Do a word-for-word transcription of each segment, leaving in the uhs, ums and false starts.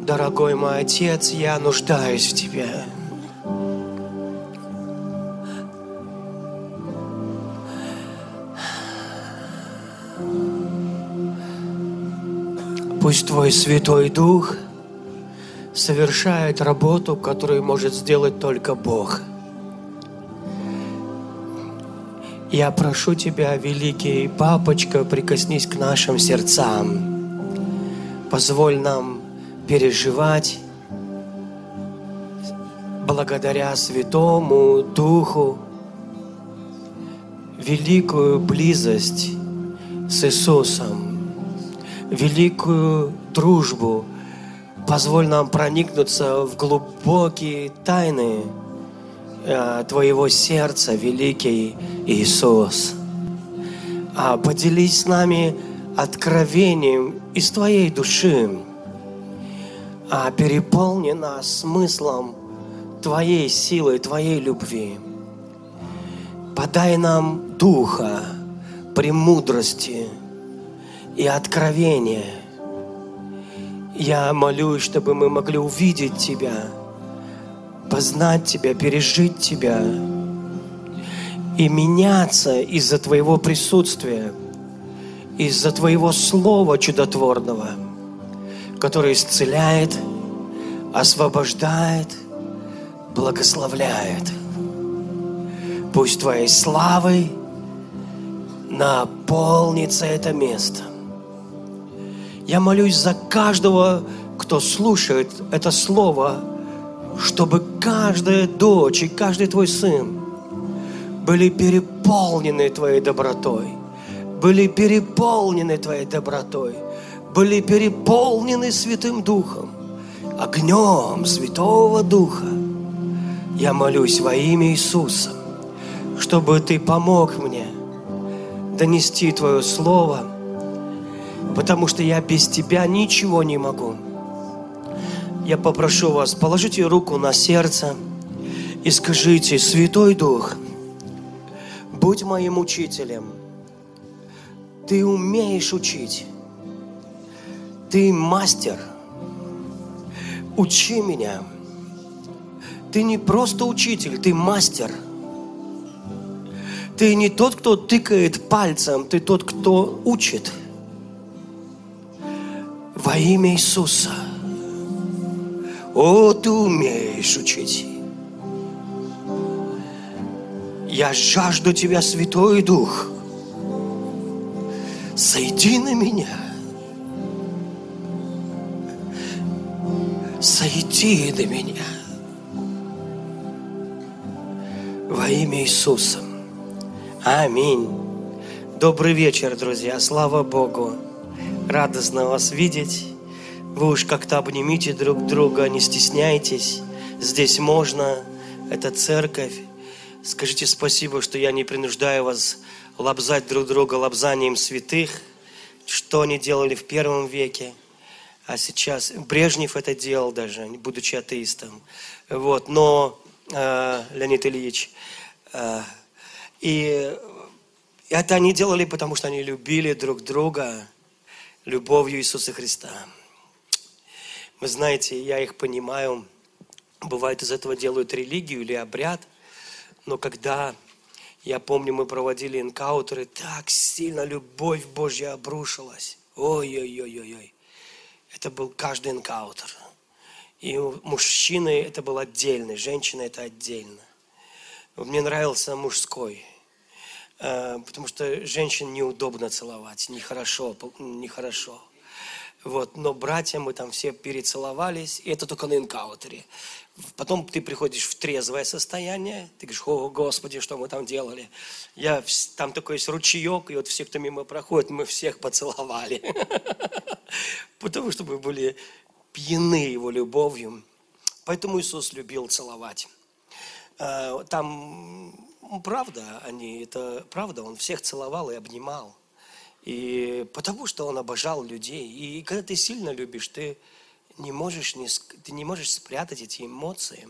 Дорогой мой Отец, я нуждаюсь в Тебе. Пусть Твой Святой Дух совершает работу, которую может сделать только Бог. Я прошу Тебя, великий Папочка, прикоснись к нашим сердцам. Позволь нам переживать благодаря Святому Духу великую близость с Иисусом, великую дружбу. Позволь нам проникнуться в глубокие тайны э, Твоего сердца, великий Иисус. А поделись с нами откровением из Твоей души. А переполни нас смыслом Твоей силы, Твоей любви. Подай нам духа, премудрости и откровения. Я молюсь, чтобы мы могли увидеть Тебя, познать Тебя, пережить Тебя и меняться из-за Твоего присутствия, из-за Твоего Слова чудотворного, которое исцеляет, освобождает, благословляет. Пусть Твоей славой наполнится это место. Я молюсь за каждого, кто слушает это слово, чтобы каждая дочь и каждый Твой сын были переполнены Твоей добротой, были переполнены Твоей добротой, были переполнены Святым Духом, огнем Святого Духа. Я молюсь во имя Иисуса, чтобы Ты помог мне донести Твое Слово, потому что я без Тебя ничего не могу. Я попрошу вас, положите руку на сердце и скажите: Святой Дух, будь моим учителем. Ты умеешь учить. Ты мастер. Учи меня. Ты не просто учитель, ты мастер. Ты не тот, кто тыкает пальцем, ты тот, кто учит. Во имя Иисуса. О, Ты умеешь учить. Я жажду Тебя, Святой Дух. Сойди на меня. Сойди на меня. Во имя Иисуса. Аминь. Добрый вечер, друзья. Слава Богу. Радостно вас видеть. Вы уж как-то обнимите друг друга, не стесняйтесь. Здесь можно. Это церковь. Скажите спасибо, что я не принуждаю вас лобзать друг друга лобзанием святых, что они делали в первом веке. А сейчас Брежнев это делал даже, будучи атеистом. Вот. Но, э, Леонид Ильич, э, и это они делали, потому что они любили друг друга любовью Иисуса Христа. Вы знаете, я их понимаю. Бывает, из этого делают религию или обряд. Но когда, я помню, мы проводили энкаунтеры, так сильно любовь Божья обрушилась. Ой-ой-ой-ой-ой. Это был каждый энкаунтер. И у мужчины это был отдельный, женщина это отдельно. Мне нравился мужской. Потому что женщин неудобно целовать, нехорошо, нехорошо. Вот. Но братья, мы там все перецеловались, и это только на энкаунтере. Потом ты приходишь в трезвое состояние, ты говоришь: о, Господи, что мы там делали. Я, там такой есть ручеек, и вот все, кто мимо проходит, мы всех поцеловали. Потому что мы были пьяны Его любовью. Поэтому Иисус любил целовать. Там, правда, они, это правда, Он всех целовал и обнимал. И потому что Он обожал людей. И когда ты сильно любишь, ты не можешь, не, ты не можешь спрятать эти эмоции.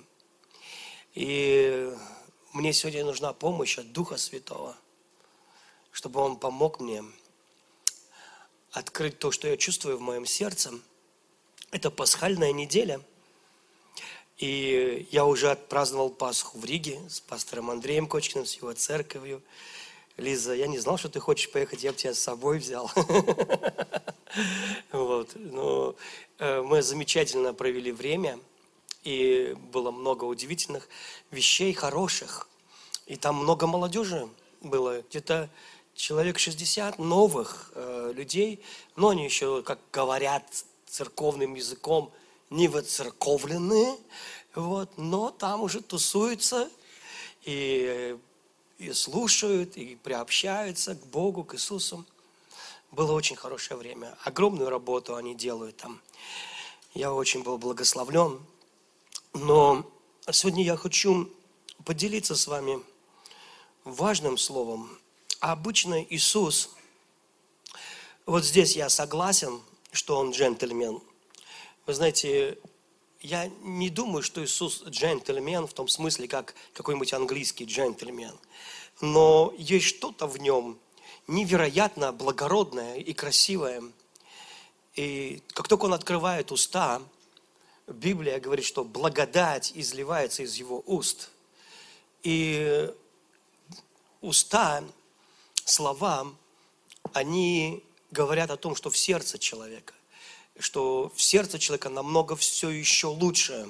И мне сегодня нужна помощь от Духа Святого, чтобы Он помог мне открыть то, что я чувствую в моем сердце, Это пасхальная неделя. И я уже отпраздновал Пасху в Риге с пастором Андреем Кочкиным, с его церковью. Лиза, я не знал, что ты хочешь поехать, я бы тебя с собой взял. Вот. Но мы замечательно провели время, и было много удивительных вещей, хороших. И там много молодежи было, где-то человек шестьдесят новых э, людей, но они еще, как говорят церковным языком, не воцерковленные, вот, но там уже тусуются и, и слушают, и приобщаются к Богу, к Иисусу. Было очень хорошее время. Огромную работу они делают там. Я очень был благословлен. Но сегодня я хочу поделиться с вами важным словом. Обычно Иисус, вот здесь я согласен, что Он джентльмен. Вы знаете, я не думаю, что Иисус джентльмен в том смысле, как какой-нибудь английский джентльмен. Но есть что-то в Нем невероятно благородное и красивое. И как только Он открывает уста, Библия говорит, что благодать изливается из Его уст. И уста, слова, они говорят о том, что в сердце человека, что в сердце человека намного все еще лучше.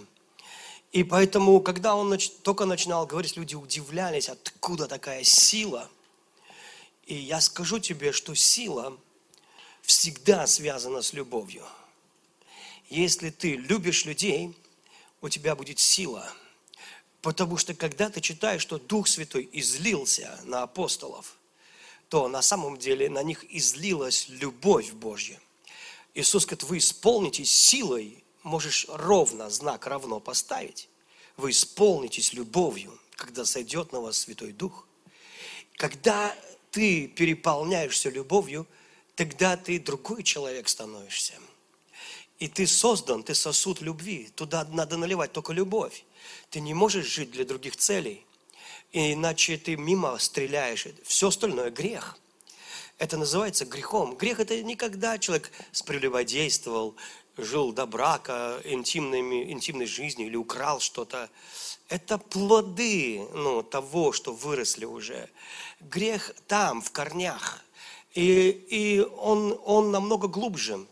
И поэтому, когда он нач... только начинал говорить, люди удивлялись, откуда такая сила. И я скажу тебе, что сила всегда связана с любовью. Если ты любишь людей, у тебя будет сила. Потому что когда ты читаешь, что Дух Святой излился на апостолов, то на самом деле на них излилась любовь Божья. Иисус говорит, вы исполнитесь силой, можешь ровно знак равно поставить. Вы исполнитесь любовью, когда сойдет на вас Святой Дух. Когда ты переполняешься любовью, тогда ты другой человек становишься. И ты создан, ты сосуд любви. Туда надо наливать только любовь. Ты не можешь жить для других целей. Иначе ты мимо стреляешь. Все остальное грех. Это называется грехом. Грех – это не когда человек прелюбодействовал, жил до брака, интимными, интимной жизнью или украл что-то. Это плоды ну, того, что выросли уже. Грех там, в корнях. И, и он, он намного глубже.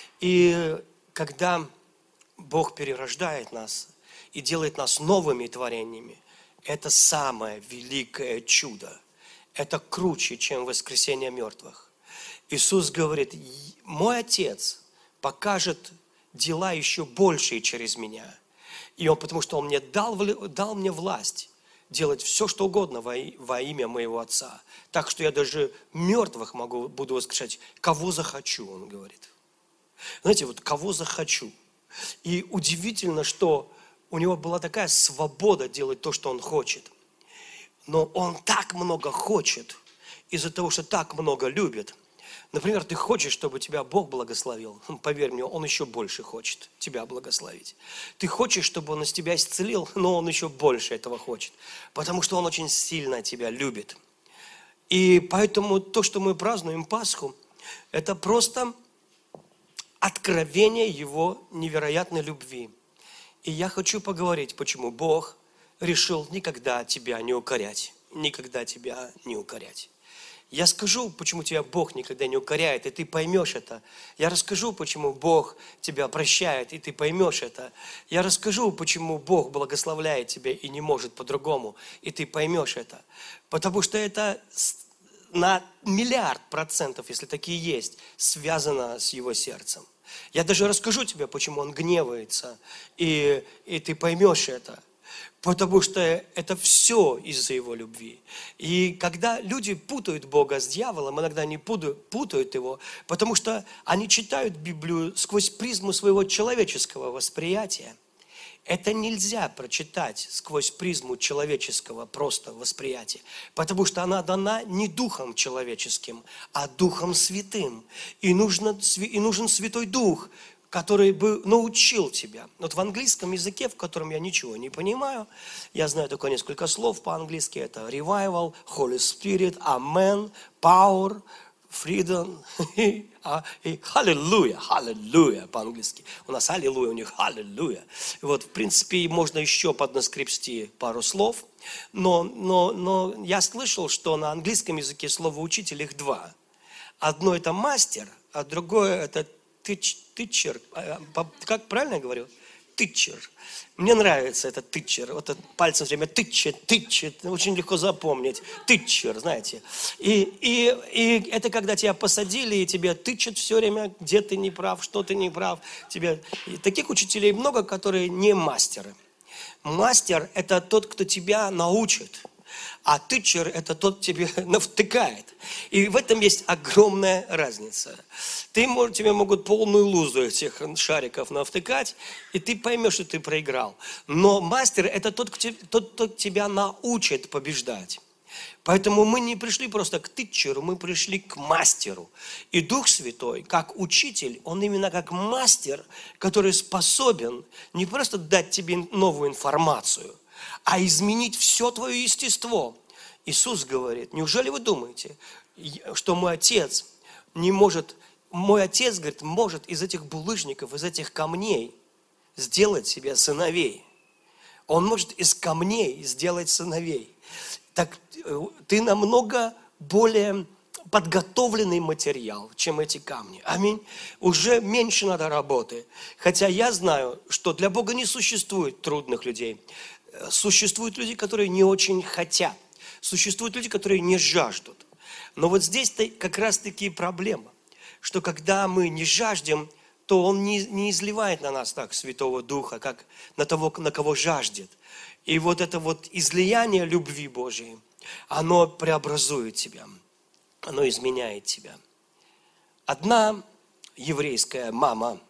И когда Бог перерождает нас и делает нас новыми творениями, это самое великое чудо. Это круче, чем воскресение мертвых. Иисус говорит, мой Отец покажет дела еще большие через меня. И он, потому что Он мне дал, дал мне власть делать все, что угодно во, во имя моего Отца. Так что я даже мертвых могу, буду воскрешать, кого захочу, Он говорит. Знаете, вот кого захочу. И удивительно, что у него была такая свобода делать то, что он хочет. Но он так много хочет, из-за того, что так много любит. Например, ты хочешь, чтобы тебя Бог благословил. Поверь мне, Он еще больше хочет тебя благословить. Ты хочешь, чтобы Он из тебя исцелил, но Он еще больше этого хочет. Потому что Он очень сильно тебя любит. И поэтому то, что мы празднуем Пасху, это просто откровение Его невероятной любви. И я хочу поговорить, почему Бог решил никогда тебя не укорять. Никогда тебя не укорять. Я скажу, почему тебя Бог никогда не укоряет, и ты поймешь это. Я расскажу, почему Бог тебя прощает, и ты поймешь это. Я расскажу, почему Бог благословляет тебя и не может по-другому, и ты поймешь это. Потому что это на миллиард процентов, если такие есть, связано с Его сердцем. Я даже расскажу тебе, почему Он гневается, и, и ты поймешь это. Потому что это все из-за Его любви. И когда люди путают Бога с дьяволом, иногда они путают Его, потому что они читают Библию сквозь призму своего человеческого восприятия. Это нельзя прочитать сквозь призму человеческого просто восприятия, потому что она дана не духом человеческим, а духом святым. И, нужно, и нужен Святой Дух, который бы научил тебя. Вот в английском языке, в котором я ничего не понимаю, я знаю только несколько слов по-английски. Это revival, Holy Spirit, Amen, Power, freedom, и, а, и hallelujah, hallelujah по-английски. У нас аллилуйя, у них hallelujah. И вот, в принципе, можно еще поднаскрепсти пару слов, но, но, но я слышал, что на английском языке слово учитель их два. Одно это мастер, а другое это teacher. Как правильно я говорю? Teacher. Мне нравится этот teacher. Вот этот пальцем все время тычет, тычет. Очень легко запомнить. Teacher, знаете. И, и, и это когда тебя посадили, и тебе тычет все время, где ты не прав, что ты не прав. Тебе... И таких учителей много, которые не мастеры. Мастер – это тот, кто тебя научит. А тычер – это тот, тебе навтыкает. И в этом есть огромная разница. Ты, тебе могут полную лузу этих шариков навтыкать, и ты поймешь, что ты проиграл. Но мастер – это тот, тот, кто тебя научит побеждать. Поэтому мы не пришли просто к тычеру, мы пришли к мастеру. И Дух Святой, как учитель, он именно как мастер, который способен не просто дать тебе новую информацию, а изменить все твое естество. Иисус говорит, неужели вы думаете, что мой Отец не может, мой Отец, говорит, может из этих булыжников, из этих камней сделать себе сыновей. Он может из камней сделать сыновей. Так ты намного более подготовленный материал, чем эти камни. Аминь. Уже меньше надо работы. Хотя я знаю, что для Бога не существует трудных людей. Существуют люди, которые не очень хотят. Существуют люди, которые не жаждут. Но вот здесь-то как раз-таки проблема, что когда мы не жаждем, то Он не, не изливает на нас так Святого Духа, как на того, на кого жаждет. И вот это вот излияние любви Божией, оно преобразует тебя, оно изменяет тебя. Одна еврейская мама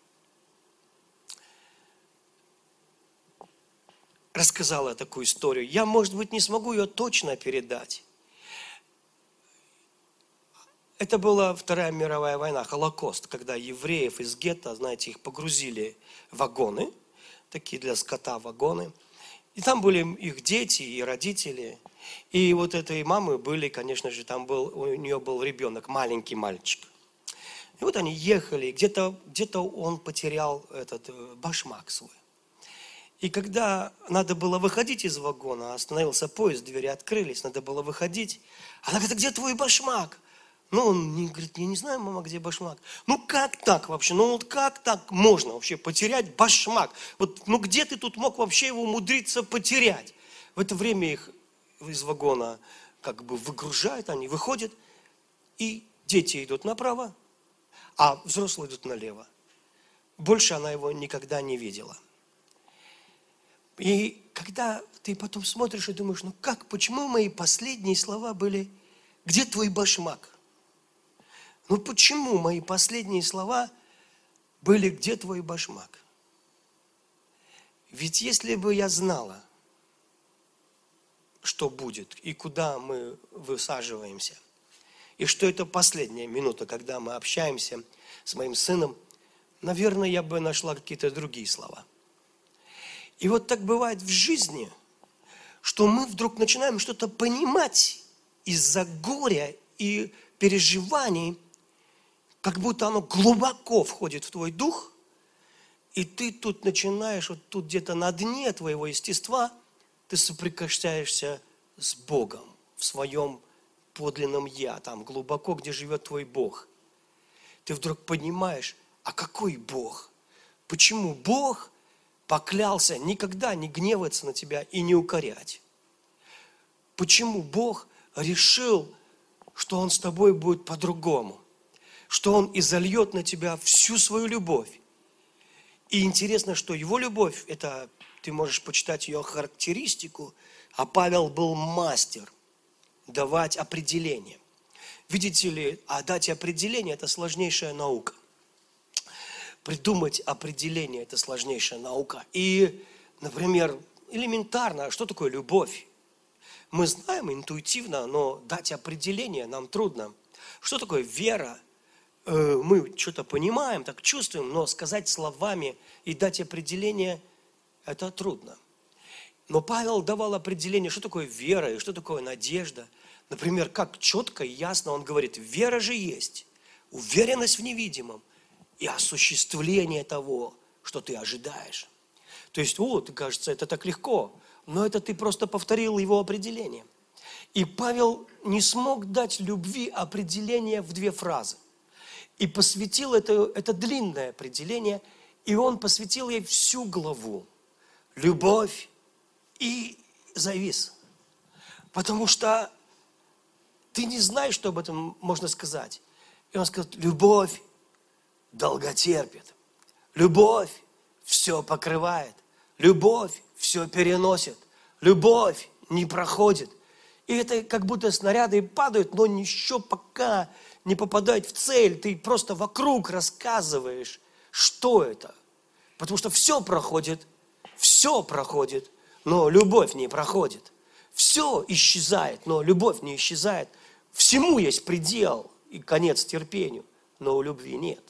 рассказала такую историю. Я, может быть, не смогу ее точно передать. Это была Вторая мировая война, Холокост, когда евреев из гетто, знаете, их погрузили в вагоны, такие для скота вагоны. И там были их дети и родители. И вот этой мамы были, конечно же, там был, у нее был ребенок, маленький мальчик. И вот они ехали, где-то, где-то он потерял этот башмак свой. И когда надо было выходить из вагона, остановился поезд, двери открылись, надо было выходить. Она говорит, а где твой башмак? Ну, он не, говорит, я не знаю, мама, где башмак. Ну, как так вообще? Ну, вот как так можно вообще потерять башмак? Вот, ну, где ты тут мог вообще его умудриться потерять? В это время их из вагона как бы выгружают, они выходят, и дети идут направо, а взрослые идут налево. Больше она его никогда не видела. И когда ты потом смотришь и думаешь, ну как, почему мои последние слова были, где твой башмак? Ну почему мои последние слова были, где твой башмак? Ведь если бы я знала, что будет и куда мы высаживаемся, и что это последняя минута, когда мы общаемся с моим сыном, наверное, я бы нашла какие-то другие слова. И вот так бывает в жизни, что мы вдруг начинаем что-то понимать из-за горя и переживаний, как будто оно глубоко входит в твой дух, и ты тут начинаешь, вот тут где-то на дне твоего естества, ты соприкасаешься с Богом в своем подлинном «я», там глубоко, где живет твой Бог. Ты вдруг понимаешь, а какой Бог? Почему Бог поклялся никогда не гневаться на тебя и не укорять? Почему Бог решил, что Он с тобой будет по-другому? Что Он изольет на тебя всю свою любовь? И интересно, что Его любовь, это ты можешь почитать ее характеристику, а Павел был мастер давать определение. Видите ли, а дать определение – это сложнейшая наука. Придумать определение – это сложнейшая наука. И, например, элементарно, что такое любовь? Мы знаем интуитивно, но дать определение нам трудно. Что такое вера? Мы что-то понимаем, так чувствуем, но сказать словами и дать определение – это трудно. Но Павел давал определение, что такое вера и что такое надежда. Например, как четко и ясно он говорит, вера же есть, уверенность в невидимом и осуществление того, что ты ожидаешь. То есть, вот, кажется, это так легко, но это ты просто повторил его определение. И Павел не смог дать любви определение в две фразы. И посвятил это, это длинное определение, и он посвятил ей всю главу. Любовь и завис. Потому что ты не знаешь, что об этом можно сказать. И он сказал, любовь долготерпит. Любовь все покрывает. Любовь все переносит. Любовь не проходит. И это как будто снаряды падают, но еще пока не попадают в цель. Ты просто вокруг рассказываешь, что это. Потому что все проходит, все проходит, но любовь не проходит. Все исчезает, но любовь не исчезает. Всему есть предел и конец терпению, но у любви нет.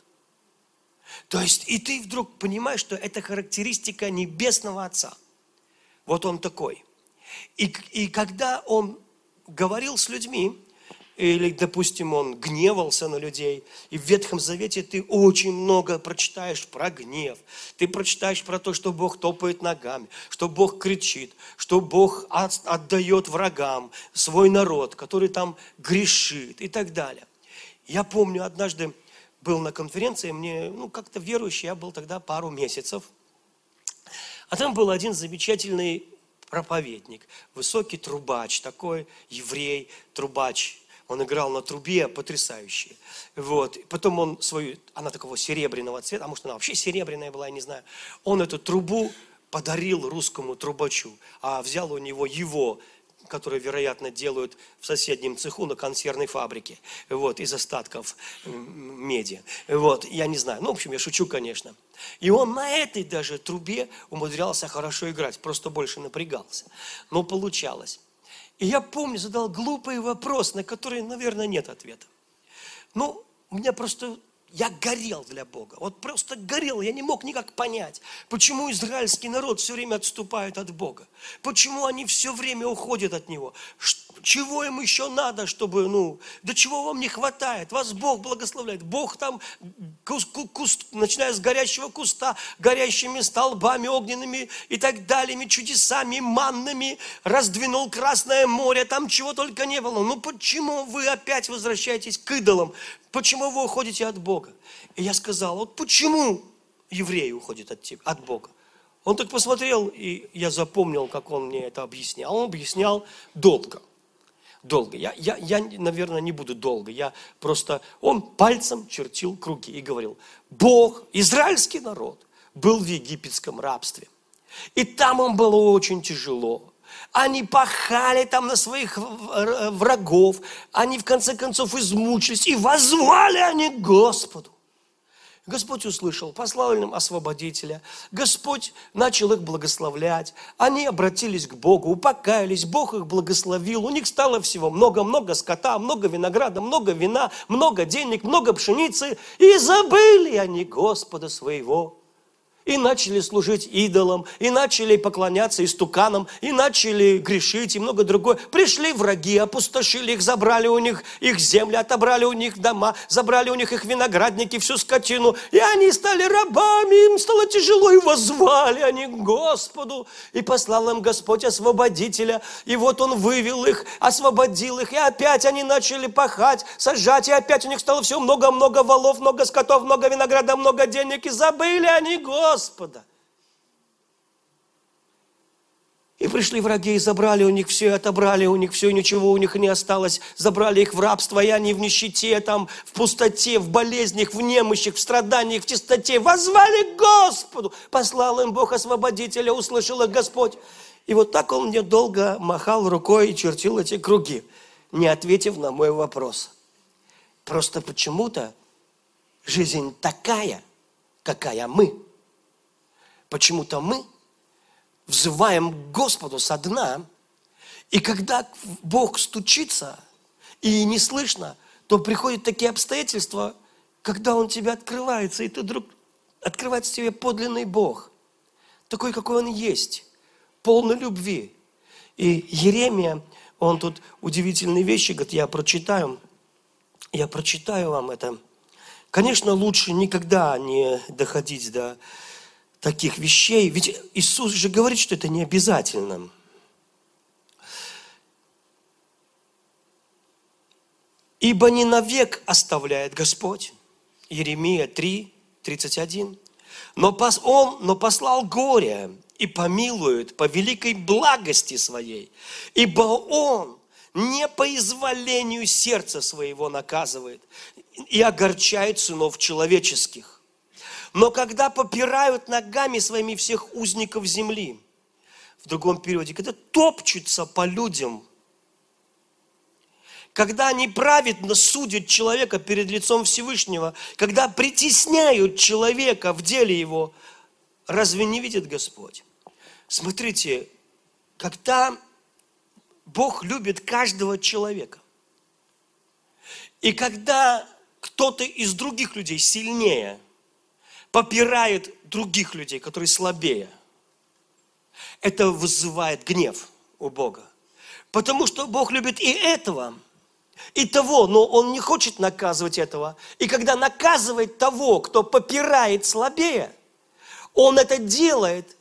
То есть и ты вдруг понимаешь, что это характеристика Небесного Отца. Вот он такой. И, и когда он говорил с людьми, или, допустим, он гневался на людей, и в Ветхом Завете ты очень много прочитаешь про гнев, ты прочитаешь про то, что Бог топает ногами, что Бог кричит, что Бог от, отдает врагам свой народ, который там грешит и так далее. Я помню, однажды был на конференции, мне, ну, как-то верующий, я был тогда пару месяцев, а там был один замечательный проповедник, высокий трубач, такой еврей, трубач. Он играл на трубе, потрясающе. Вот. Потом он свою, она такого серебряного цвета, а может она вообще серебряная была, я не знаю. Он эту трубу подарил русскому трубачу, а взял у него его, который, вероятно, делают в соседнем цеху на консервной фабрике, вот, из остатков меди. Вот, я не знаю, ну, в общем, я шучу, конечно. И он на этой даже трубе умудрялся хорошо играть, просто больше напрягался. Но получалось. И я помню, задал глупый вопрос, на который, наверное, нет ответа. Ну, у меня просто... Я горел для Бога. Вот просто горел. Я не мог никак понять, почему израильский народ все время отступает от Бога. Почему они все время уходят от Него. Чего им еще надо, чтобы, ну, до чего вам не хватает? Вас Бог благословляет. Бог там, куст, куст, начиная с горящего куста, горящими столбами огненными и так далее, чудесами, манными, раздвинул Красное море, там чего только не было. Ну почему вы опять возвращаетесь к идолам? Почему вы уходите от Бога? И я сказал, вот почему евреи уходят от тебя, от Бога? Он так посмотрел, и я запомнил, как он мне это объяснял. Он объяснял долго. Долго. Я, я, я, наверное, не буду долго. Я просто... Он пальцем чертил круги и говорил, Бог, израильский народ, был в египетском рабстве. И там им было очень тяжело. Они пахали там на своих врагов. Они в конце концов измучились. И воззвали они к Господу. Господь услышал, послал им освободителя. Господь начал их благословлять. Они обратились к Богу, упокаялись. Бог их благословил. У них стало всего много-много скота, много винограда, много вина, много денег, много пшеницы. И забыли они Господа своего. И начали служить идолам, и начали поклоняться истуканам, и начали грешить, и много другое. Пришли враги, опустошили их, забрали у них их земли, отобрали у них дома, забрали у них их виноградники, всю скотину. И они стали рабами, им стало тяжело, и воззвали они к Господу. И послал им Господь освободителя, и вот Он вывел их, освободил их, и опять они начали пахать, сажать, и опять у них стало все много-много волов, много скотов, много винограда, много денег, и забыли они Господа. Господа. И пришли враги, и забрали у них все, отобрали у них все, и ничего у них не осталось. Забрали их в рабство, и они в нищете, там, в пустоте, в болезнях, в немощах, в страданиях, в чистоте. Воззвали к Господу. Послал им Бог освободителя, услышал их Господь. И вот так он мне долго махал рукой и чертил эти круги, не ответив на мой вопрос. Просто почему-то жизнь такая, какая мы. Почему-то мы взываем к Господу со дна, и когда Бог стучится и не слышно, то приходят такие обстоятельства, когда Он тебе открывается, и ты вдруг открывается тебе подлинный Бог, такой, какой Он есть, полный любви. И Иеремия, Он тут удивительные вещи говорит, я прочитаю. Я прочитаю вам это. Конечно, лучше никогда не доходить до таких вещей. Ведь Иисус же говорит, что это не обязательно. Ибо не навек оставляет Господь. Иеремия три, тридцать один. Но, пос, он, но послал горе и помилует по великой благости своей. Ибо Он не по изволению сердца своего наказывает и огорчает сынов человеческих. Но когда попирают ногами своими всех узников земли, в другом переводе, когда топчутся по людям, когда они праведно судят человека перед лицом Всевышнего, когда притесняют человека в деле его, разве не видит Господь? Смотрите, когда Бог любит каждого человека, и когда кто-то из других людей сильнее попирает других людей, которые слабее, это вызывает гнев у Бога. Потому что Бог любит и этого, и того, но Он не хочет наказывать этого. И когда наказывает того, кто попирает слабее, Он это делает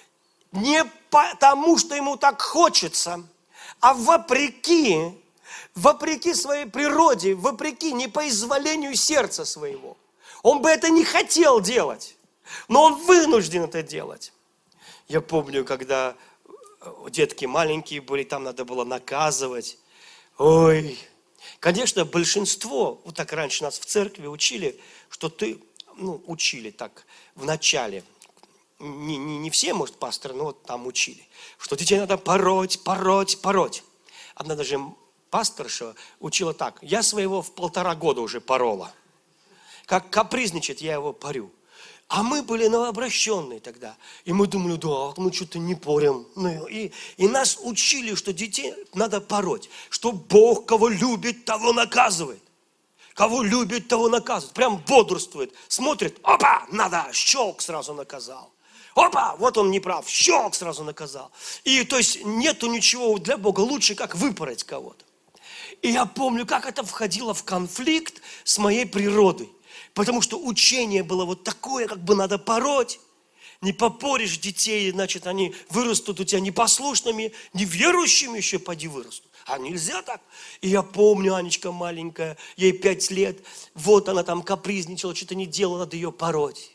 не потому, что ему так хочется, а вопреки, вопреки своей природе, вопреки, не по изволению сердца своего. Он бы это не хотел делать, но он вынужден это делать. Я помню, когда детки маленькие были, там надо было наказывать. Ой, конечно, большинство, вот так раньше нас в церкви учили, что ты, ну, учили так в начале, не, не, не все, может, пасторы, но вот там учили, что детей надо пороть, пороть, пороть. Одна даже пасторша учила так, я своего в полтора года уже порола. Как капризничает, я его порю. А мы были новообращенные тогда. И мы думали, да, мы что-то не порем. Ну, и, и нас учили, что детей надо пороть. Что Бог, кого любит, того наказывает. Кого любит, того наказывает. Прям бодрствует. Смотрит, опа, надо, щелк сразу наказал. Опа, вот он не прав, щелк сразу наказал. И то есть нету ничего для Бога лучше, как выпороть кого-то. И я помню, как это входило в конфликт с моей природой. Потому что учение было вот такое, как бы надо пороть. Не попоришь детей, значит, они вырастут у тебя непослушными, неверующими еще поди вырастут. А нельзя так. И я помню, Анечка маленькая, ей пять лет, вот она там капризничала, что-то не делала, надо ее пороть.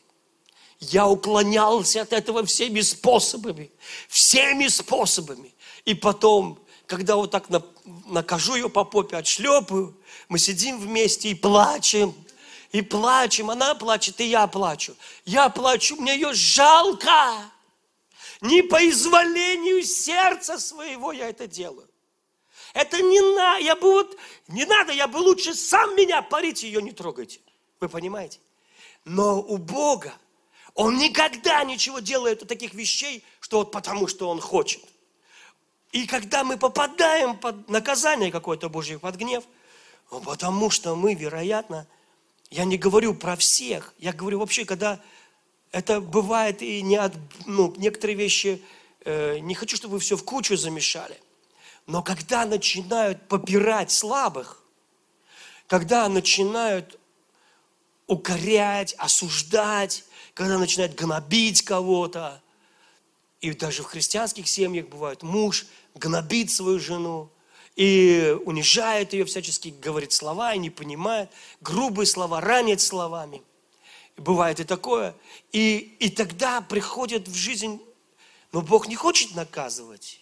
Я уклонялся от этого всеми способами, всеми способами. И потом, когда вот так накажу ее по попе, отшлепаю, мы сидим вместе и плачем. И плачем, она плачет, и я плачу. Я плачу, мне ее жалко. Не по изволению сердца своего я это делаю. Это не надо, я бы вот, не надо, я бы лучше сам меня порить, ее не трогайте. Вы понимаете? Но у Бога, Он никогда ничего делает от таких вещей, что вот потому, что Он хочет. И когда мы попадаем под наказание какое-то Божье, под гнев, ну, потому что мы, вероятно, я не говорю про всех, я говорю вообще, когда это бывает и не от, ну, некоторые вещи, э, не хочу, чтобы вы все в кучу замешали, но когда начинают попирать слабых, когда начинают укорять, осуждать, когда начинают гнобить кого-то, и даже в христианских семьях бывает, муж гнобит свою жену, и унижает ее всячески, говорит слова и не понимает, грубые слова, ранит словами. И бывает и такое. И, и тогда приходит в жизнь, но Бог не хочет наказывать.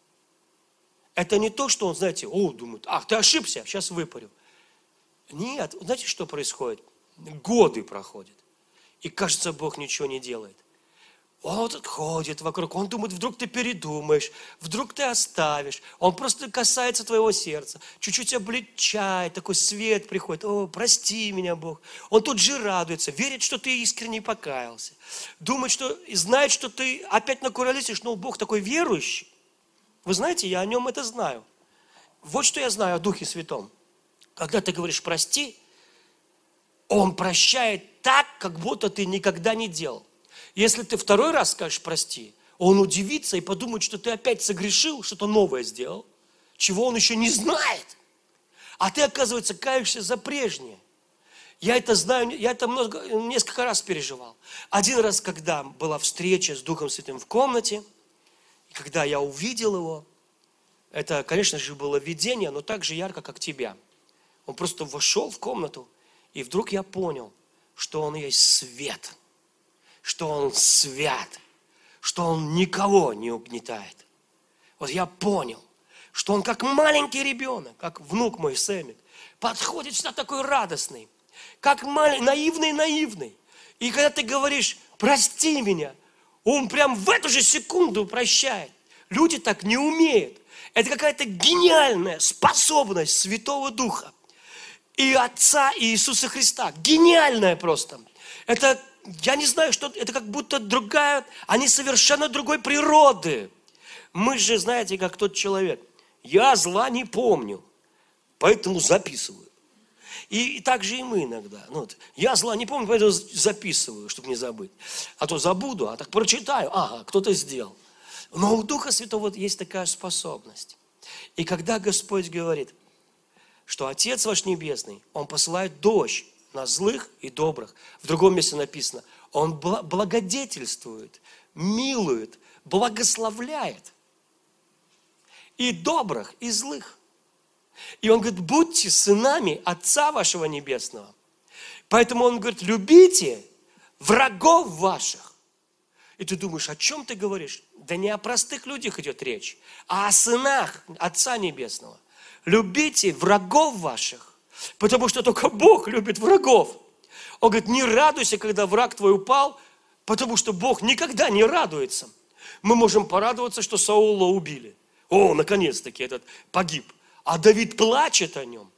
Это не то, что Он, знаете, о, думает, ах, ты ошибся, сейчас выпарю. Нет, знаете, что происходит? Годы проходят. И кажется, Бог ничего не делает. Он вот ходит вокруг, он думает, вдруг ты передумаешь, вдруг ты оставишь. Он просто касается твоего сердца, чуть-чуть облегчает, такой свет приходит. О, прости меня, Бог. Он тут же радуется, верит, что ты искренне покаялся. Думает, что, знает, что ты опять накуролесишь, но Бог такой верующий. Вы знаете, я о нем это знаю. Вот что я знаю о Духе Святом. Когда ты говоришь «прости», Он прощает так, как будто ты никогда не делал. Если ты второй раз скажешь «прости», Он удивится и подумает, что ты опять согрешил, что-то новое сделал. чего он еще не знает. А ты, оказывается, каешься за прежнее. Я это знаю, я это много, несколько раз переживал. Один раз, когда была встреча с Духом Святым в комнате, и когда я увидел его, это, конечно же, было видение, но так же ярко, как тебя. Он просто вошел в комнату, и вдруг я понял, что он есть свет, что он свят, что он никого не угнетает. Вот я понял, что он как маленький ребенок, как внук мой Сэмик, подходит всегда такой радостный, как маленький, наивный-наивный. И когда ты говоришь, прости меня, он прям в эту же секунду прощает. Люди так не умеют. Это какая-то гениальная способность Святого Духа и Отца и Иисуса Христа. Гениальная просто. Это, я не знаю, что это как будто другая, они совершенно другой природы. Мы же, знаете, как тот человек. Я зла не помню, поэтому записываю. И, и так же и мы иногда. Ну, вот, я зла не помню, поэтому записываю, чтобы не забыть. А то забуду, а так прочитаю. Ага, кто-то сделал. Но у Духа Святого вот есть такая способность. И когда Господь говорит, что Отец ваш Небесный, Он посылает дождь на злых и добрых. В другом месте написано, Он благодетельствует, милует, благословляет. И добрых, и злых. И Он говорит, будьте сынами Отца вашего Небесного. Поэтому Он говорит, любите врагов ваших. И ты думаешь, о чем ты говоришь? Да не о простых людях идет речь, а о сынах Отца Небесного. Любите врагов ваших, потому что только Бог любит врагов. Он говорит, не радуйся, когда враг твой упал, потому что Бог никогда не радуется. Мы можем порадоваться, что Саула убили. О, наконец-таки этот погиб. А Давид плачет о нем.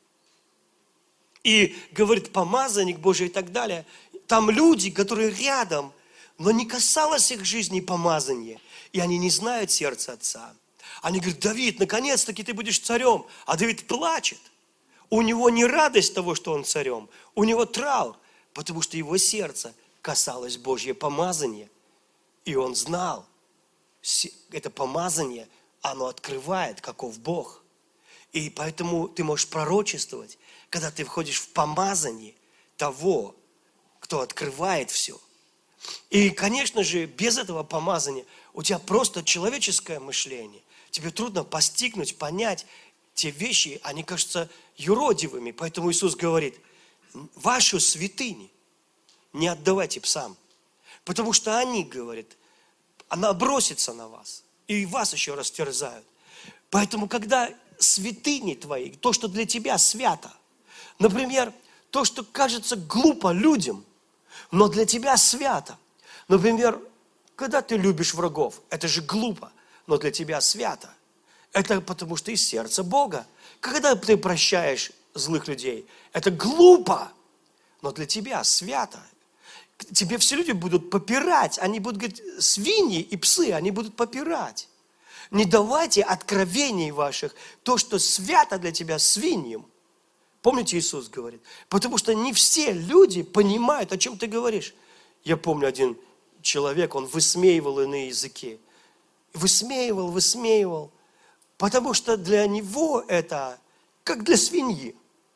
И говорит, помазанник Божий и так далее. Там люди, которые рядом, но не касалось их жизни помазания. И они не знают сердца Отца. Они говорят, Давид, наконец-таки ты будешь царем. А Давид плачет. У него не радость того, что он царем. У него траур, потому что его сердце касалось Божье помазания. И он знал, это помазание, оно открывает, каков Бог. И поэтому ты можешь пророчествовать, когда ты входишь в помазание того, кто открывает все. И, конечно же, без этого помазания у тебя просто человеческое мышление. Тебе трудно постигнуть, понять те вещи, они кажутся юродивыми. Поэтому Иисус говорит, вашу святыню не отдавайте псам. Потому что они, говорят, она бросится на вас. И вас еще растерзают. Поэтому, когда святыни твои, то, что для тебя свято, например, то, что кажется глупо людям, но для тебя свято. Например, когда ты любишь врагов, это же глупо, но для тебя свято. Это потому что из сердца Бога. Когда ты прощаешь злых людей, это глупо, но для тебя свято. Тебе все люди будут попирать, они будут говорить, свиньи и псы, они будут попирать. Не давайте откровений ваших, то, что свято для тебя, свиньям. Помните, Иисус говорит? Потому что не все люди понимают, о чем ты говоришь. Я помню, один человек, он высмеивал иные языки. Высмеивал, высмеивал. Потому что для него это как для свиньи.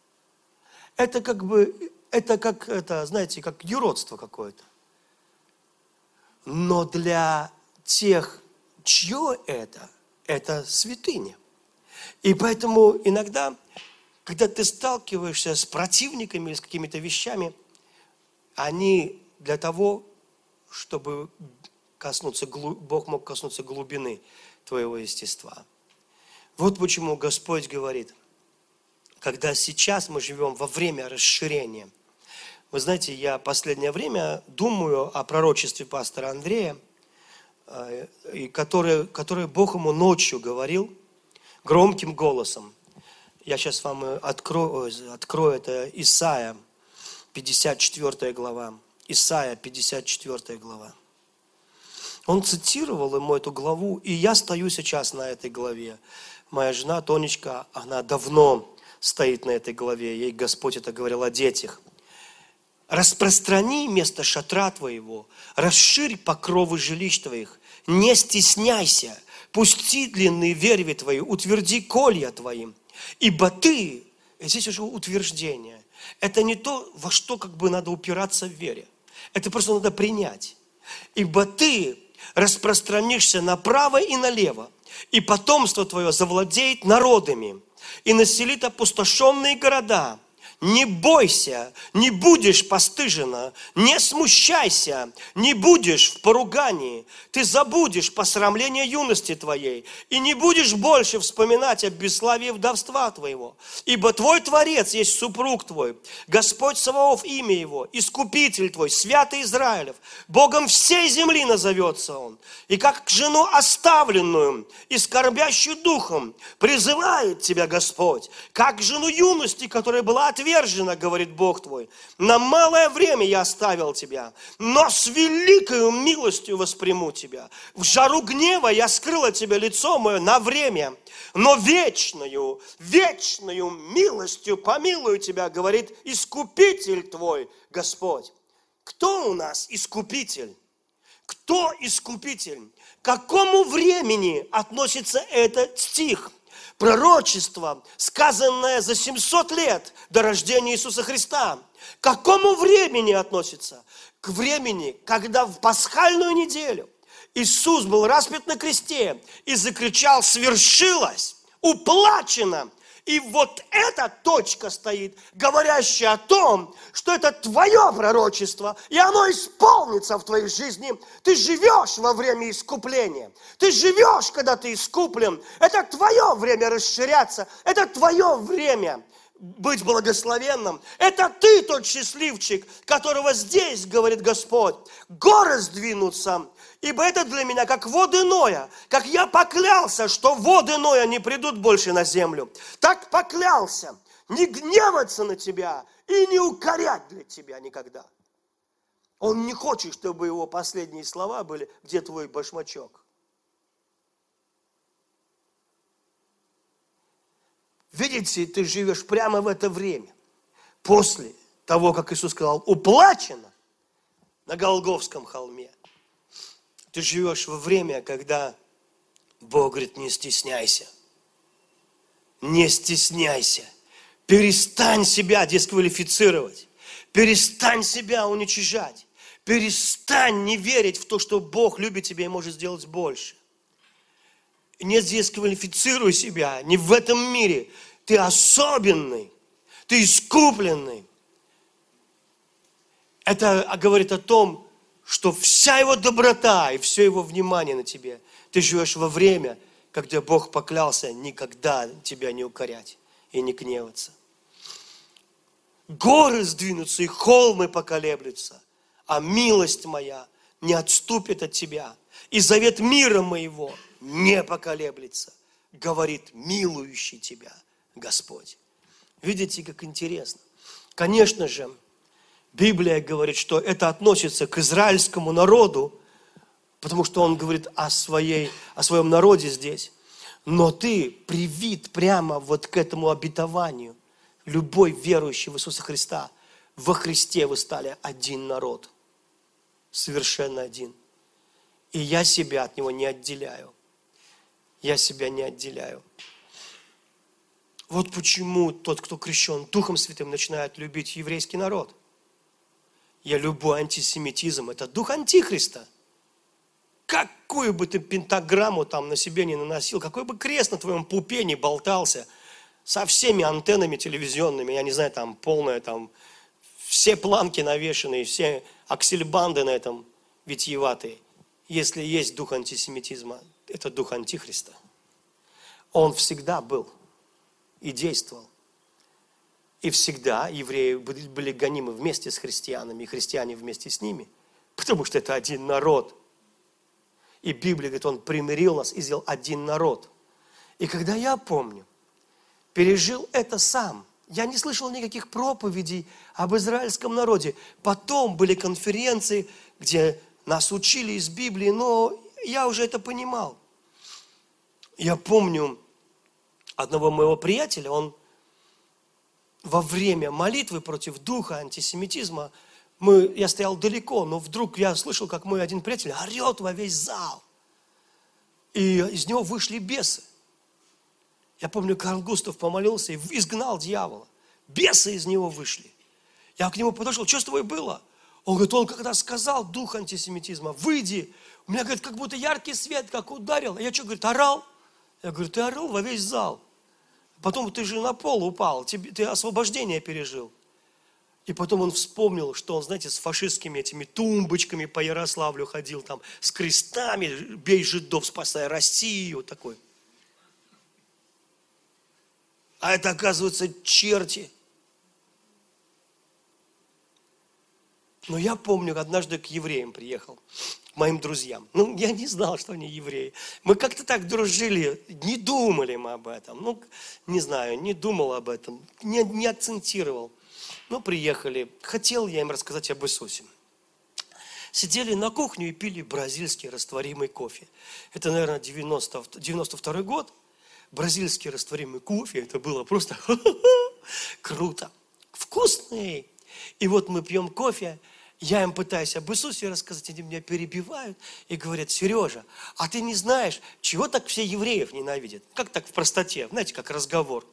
Это как бы, это как, это, знаете, как юродство какое-то. Но для тех, чье это, это святыня. И поэтому иногда, когда ты сталкиваешься с противниками или с какими-то вещами, они для того, чтобы коснуться, Бог мог коснуться глубины твоего естества. Вот почему Господь говорит, когда сейчас мы живем во время расширения. Вы знаете, я последнее время думаю о пророчестве пастора Андрея, и которое, которое Бог ему ночью говорил громким голосом. Я сейчас вам открою, открою это Исайя, пятьдесят четвёртая глава. Исайя, пятьдесят четвёртая глава. Он цитировал ему эту главу, и я стою сейчас на этой главе. Моя жена Тонечка, она давно стоит на этой главе. Ей Господь это говорил о детях. «Распространи место шатра твоего, расширь покровы жилищ твоих, не стесняйся, Пусти длинные верви твои, утверди колья твоим. Ибо ты, и здесь уже утверждение, это не то, во что как бы надо упираться в вере. Это просто надо принять. Ибо ты распространишься направо и налево, и потомство твое завладеет народами, и населит опустошенные города. Не бойся, не будешь постыжена, не смущайся, не будешь в поругании. Ты забудешь посрамление юности твоей, и не будешь больше вспоминать о бесславии вдовства твоего. Ибо твой Творец есть супруг твой, Господь Саваоф имя его, Искупитель твой, Святый Израилев. Богом всей земли назовется он. И как жену оставленную и скорбящую духом призывает тебя Господь, как жену юности, которая была отвержена, говорит Бог твой, на малое время я оставил тебя, но с великою милостью восприму тебя. В жару гнева я скрыл от тебя лицо мое на время, но вечною, вечною милостью помилую тебя, говорит Искупитель твой, Господь. Кто у нас Искупитель? Кто Искупитель? К какому времени относится этот стих? Пророчество, сказанное за семьсот лет до рождения Иисуса Христа. К какому времени относится? К времени, когда в пасхальную неделю Иисус был распят на кресте и закричал: «Свершилось! Уплачено!» И вот эта точка стоит, говорящая о том, что это твое пророчество, и оно исполнится в твоей жизни. Ты живешь во время искупления. Ты живешь, когда ты искуплен. Это твое время расширяться. Это твое время быть благословенным. Это ты тот счастливчик, которого здесь, говорит Господь, горы сдвинутся. Ибо это для меня как воды Ноя, как я поклялся, что воды Ноя не придут больше на землю. Так поклялся не гневаться на тебя и не укорять для тебя никогда. Он не хочет, чтобы его последние слова были: «Где твой башмачок?» Видите, ты живешь прямо в это время. После того, как Иисус сказал: «Уплачено» на Голгофском холме. Ты живешь во время, когда Бог говорит: не стесняйся. Не стесняйся. Перестань себя дисквалифицировать. Перестань себя уничижать. Перестань не верить в то, что Бог любит тебя и может сделать больше. Не дисквалифицируй себя. Не в этом мире. Ты особенный. Ты искупленный. Это говорит о том, что вся его доброта и все его внимание на тебе. Ты живешь во время, когда Бог поклялся никогда тебя не укорять и не гневаться. Горы сдвинутся и холмы поколеблются, а милость моя не отступит от тебя, и завет мира моего не поколеблется, говорит милующий тебя Господь. Видите, как интересно? Конечно же, Библия говорит, что это относится к израильскому народу, потому что он говорит о, своей, о своем народе здесь. Но ты привит прямо вот к этому обетованию. Любой верующий в Иисуса Христа, во Христе вы стали один народ. Совершенно один. И я себя от него не отделяю. Я себя не отделяю. Вот почему тот, кто крещен Духом Святым, начинает любить еврейский народ. Я люблю антисемитизм. Это дух антихриста. Какую бы ты пентаграмму там на себе не наносил, какой бы крест на твоем пупе не болтался, со всеми антеннами телевизионными, я не знаю, там полное, там все планки навешаны, все аксельбанды на этом витиеватые. Если есть дух антисемитизма, это дух антихриста. Он всегда был и действовал. И всегда евреи были гонимы вместе с христианами, и христиане вместе с ними, потому что это один народ. И Библия говорит, Он примирил нас и сделал один народ. И когда я помню, пережил это сам, я не слышал никаких проповедей об израильском народе. Потом были конференции, где нас учили из Библии, но я уже это понимал. Я помню одного моего приятеля, он во время молитвы против духа антисемитизма, мы, я стоял далеко, но вдруг я слышал, как мой один приятель орет во весь зал. И из него вышли бесы. Я помню, Карл Густав помолился и изгнал дьявола. Бесы из него вышли. Я к нему подошел, что с тобой было? Он говорит, он когда сказал, дух антисемитизма, выйди. У меня, говорит, как будто яркий свет, как ударил. А я что, говорит, орал? Я говорю, ты орал во весь зал. Потом ты же на пол упал, ты, ты освобождение пережил. И потом он вспомнил, что он, знаете, с фашистскими этими тумбочками по Ярославлю ходил, там, с крестами, бей жидов, спасай Россию, такой. А это, оказывается, черти. Но я помню, однажды к евреям приехал, к моим друзьям. Ну, я не знал, что они евреи. Мы как-то так дружили, не думали мы об этом. Ну, не знаю, не думал об этом, не, не акцентировал. Ну, приехали. Хотел я им рассказать об Иисусе. Сидели на кухне и пили бразильский растворимый кофе. Это, наверное, девяносто второй год. Бразильский растворимый кофе. Это было просто круто. Вкусный. И вот мы пьем кофе. Я им пытаюсь об Иисусе рассказать, они меня перебивают и говорят, Сережа, а ты не знаешь, чего так все евреев ненавидят? Как так в простоте? Знаете, как разговор.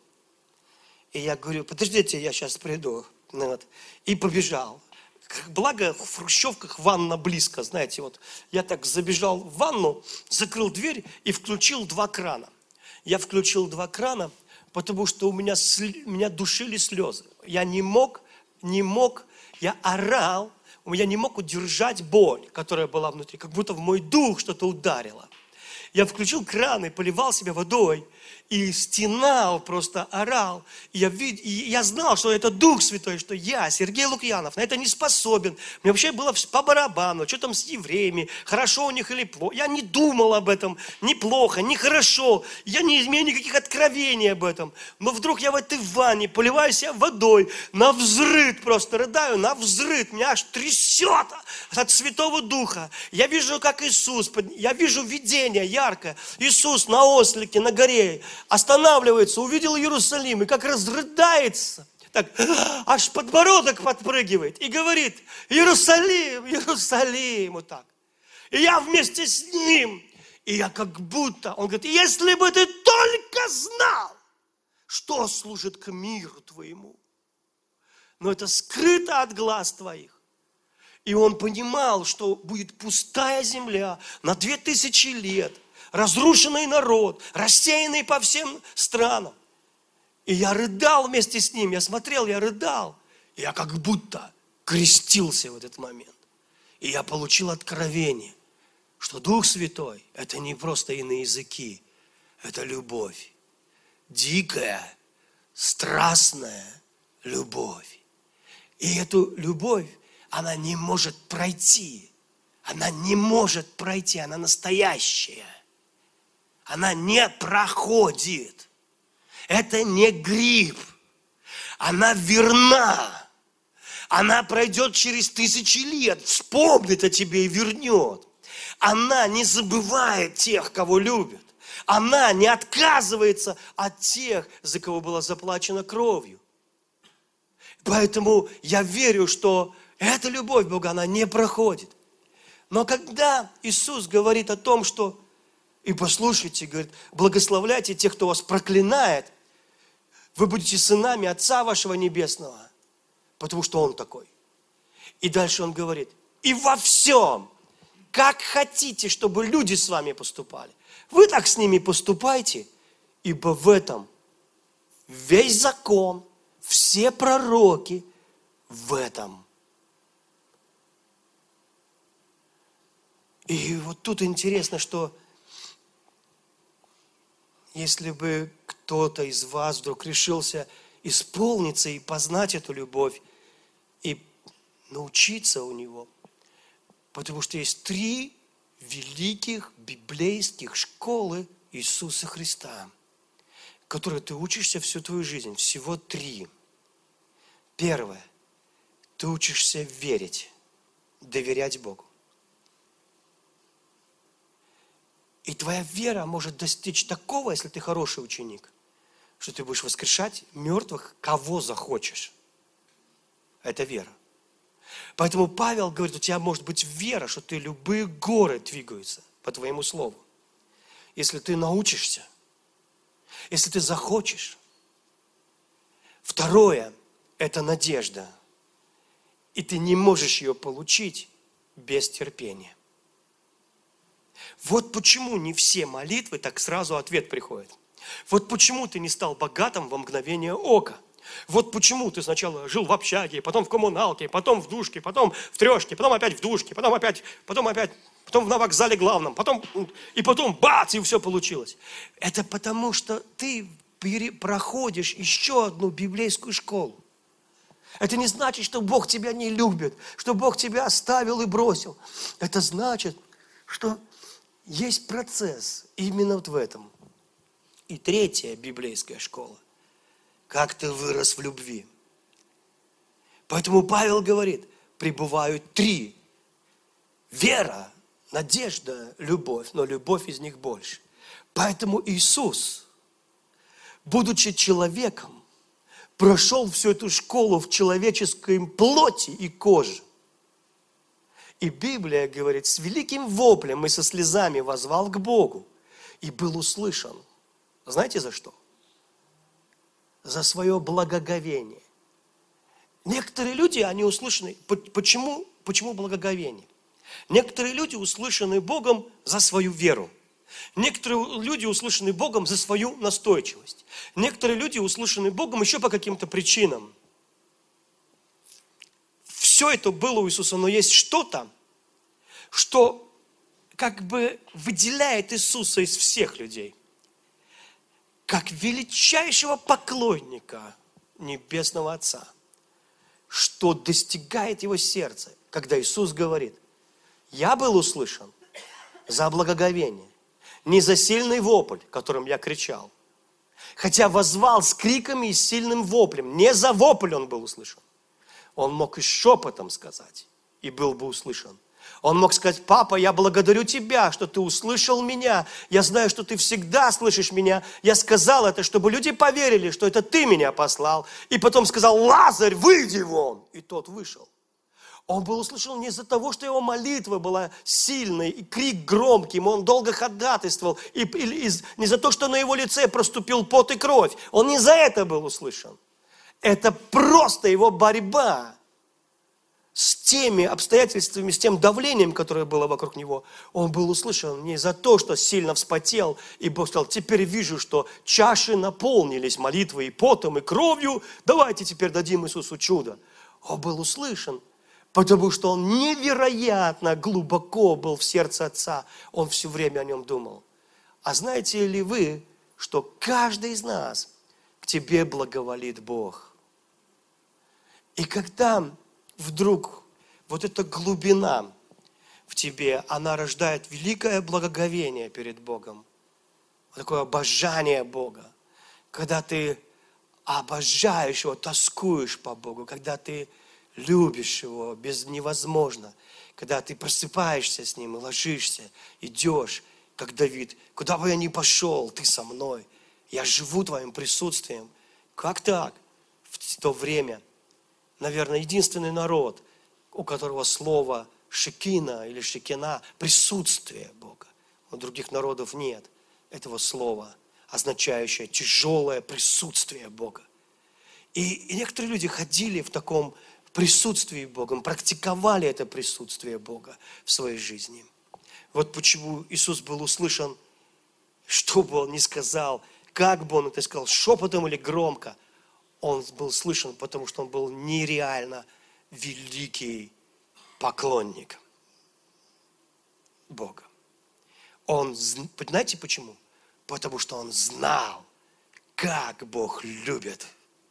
И я говорю, подождите, я сейчас приду. Ну, вот. И побежал. Благо в хрущевках ванна близко, знаете, вот. Я так забежал в ванну, закрыл дверь и включил два крана. Я включил два крана, потому что у меня, меня душили слезы. Я не мог, не мог, я орал. Я не мог удержать боль, которая была внутри, как будто в мой дух что-то ударило. Я включил кран и поливал себя водой, и стенал, просто орал. И я, вид... и я знал, что это Дух Святой, что я, Сергей Лукьянов, на это не способен. Мне вообще было по барабану, что там с евреями, хорошо у них или плохо. Я не думал об этом, ни плохо, ни хорошо. Я не имею никаких откровений об этом. Но вдруг я в этой ванне поливаю себя водой, навзрыд просто рыдаю, навзрыд. Меня аж трясет от Святого Духа. Я вижу, как Иисус, я вижу видение яркое. Иисус на ослике, на горе, останавливается, увидел Иерусалим и как разрыдается, так аж подбородок подпрыгивает и говорит, Иерусалим, Иерусалим, вот так. И я вместе с ним, и я как будто, он говорит, если бы ты только знал, что служит к миру твоему, но это скрыто от глаз твоих. И он понимал, что будет пустая земля на две тысячи лет, разрушенный народ, рассеянный по всем странам. И я рыдал вместе с ним, я смотрел, я рыдал. И я как будто крестился в этот момент. И я получил откровение, что Дух Святой – это не просто иные языки, это любовь. Дикая, страстная любовь. И эту любовь, она не может пройти. Она не может пройти, она настоящая. Она не проходит. Это не гриб. Она верна. Она пройдет через тысячи лет, вспомнит о тебе и вернет. Она не забывает тех, кого любит. Она не отказывается от тех, за кого было заплачено кровью. Поэтому я верю, что эта любовь Бога, она не проходит. Но когда Иисус говорит о том, что и послушайте, говорит, благословляйте тех, кто вас проклинает, вы будете сынами Отца вашего Небесного, потому что Он такой. И дальше Он говорит, и во всем, как хотите, чтобы люди с вами поступали, вы так с ними поступайте, ибо в этом весь закон, все пророки в этом. И вот тут интересно, что если бы кто-то из вас вдруг решился исполниться и познать эту любовь, и научиться у него, потому что есть три великих библейских школы Иисуса Христа, которые ты учишься всю твою жизнь, всего три. Первое, ты учишься верить, доверять Богу. И твоя вера может достичь такого, если ты хороший ученик, что ты будешь воскрешать мертвых, кого захочешь. Это вера. Поэтому Павел говорит, у тебя может быть вера, что ты любые горы двигаются по твоему слову. если ты научишься, если ты захочешь. Второе – это надежда. И ты не можешь ее получить без терпения. Вот почему не все молитвы так сразу ответ приходит. Вот почему ты не стал богатым во мгновение ока. Вот почему ты сначала жил в общаге, потом в коммуналке, потом в душке, потом в трешке, потом опять в душке, потом опять, потом опять, потом на вокзале главном, потом, и потом бац, и все получилось. Это потому, что ты пере- проходишь еще одну библейскую школу. Это не значит, что Бог тебя не любит, что Бог тебя оставил и бросил. Это значит, что есть процесс именно вот в этом. И третья библейская школа. Как ты вырос в любви. Поэтому Павел говорит, пребывают три. Вера, надежда, любовь. Но любовь из них больше. Поэтому Иисус, будучи человеком, прошел всю эту школу в человеческой плоти и коже. И Библия говорит, с великим воплем и со слезами воззвал к Богу и был услышан. Знаете за что? За свое благоговение. Некоторые люди, они услышаны. Почему, почему благоговение? Некоторые люди услышаны Богом за свою веру. Некоторые люди услышаны Богом за свою настойчивость. Некоторые люди услышаны Богом еще по каким-то причинам. Все это было у Иисуса, но есть что-то, что как бы выделяет Иисуса из всех людей. Как величайшего поклонника Небесного Отца, что достигает его сердца, когда Иисус говорит, я был услышан за благоговение, не за сильный вопль, которым я кричал, хотя воззвал с криками и сильным воплем, не за вопль он был услышан. Он мог и шепотом сказать, и был бы услышан. Он мог сказать, папа, я благодарю тебя, что ты услышал меня. Я знаю, что ты всегда слышишь меня. Я сказал это, чтобы люди поверили, что это ты меня послал. И потом сказал, Лазарь, выйди вон. И тот вышел. Он был услышан не из-за того, что его молитва была сильной, и крик громким, он долго ходатайствовал, и, и, и, не за то, что на его лице проступил пот и кровь. Он не за это был услышан. Это просто его борьба с теми обстоятельствами, с тем давлением, которое было вокруг него. Он был услышан не за то, что сильно вспотел, и Бог сказал, теперь вижу, что чаши наполнились молитвой и потом, и кровью, давайте теперь дадим Иисусу чудо. Он был услышан, потому что он невероятно глубоко был в сердце Отца. Он все время о нем думал. А знаете ли вы, что каждый из нас к тебе благоволит Бог? И когда вдруг вот эта глубина в тебе, она рождает великое благоговение перед Богом. Такое обожание Бога. Когда ты обожаешь Его, тоскуешь по Богу, когда ты любишь Его без невозможно, когда ты просыпаешься с Ним и ложишься, идешь, как Давид, куда бы я ни пошел, ты со мной, я живу Твоим присутствием. Как так? В то время, наверное, единственный народ, у которого слово шекина или шекина, присутствие Бога. У других народов нет этого слова, означающее тяжелое присутствие Бога. И, и некоторые люди ходили в таком присутствии Бога, практиковали это присутствие Бога в своей жизни. Вот почему Иисус был услышан, что бы Он ни сказал, как бы Он это сказал, шепотом или громко, Он был слышан, потому что Он был нереально великий поклонник Бога. Он, знаете почему? Потому что Он знал, как Бог любит.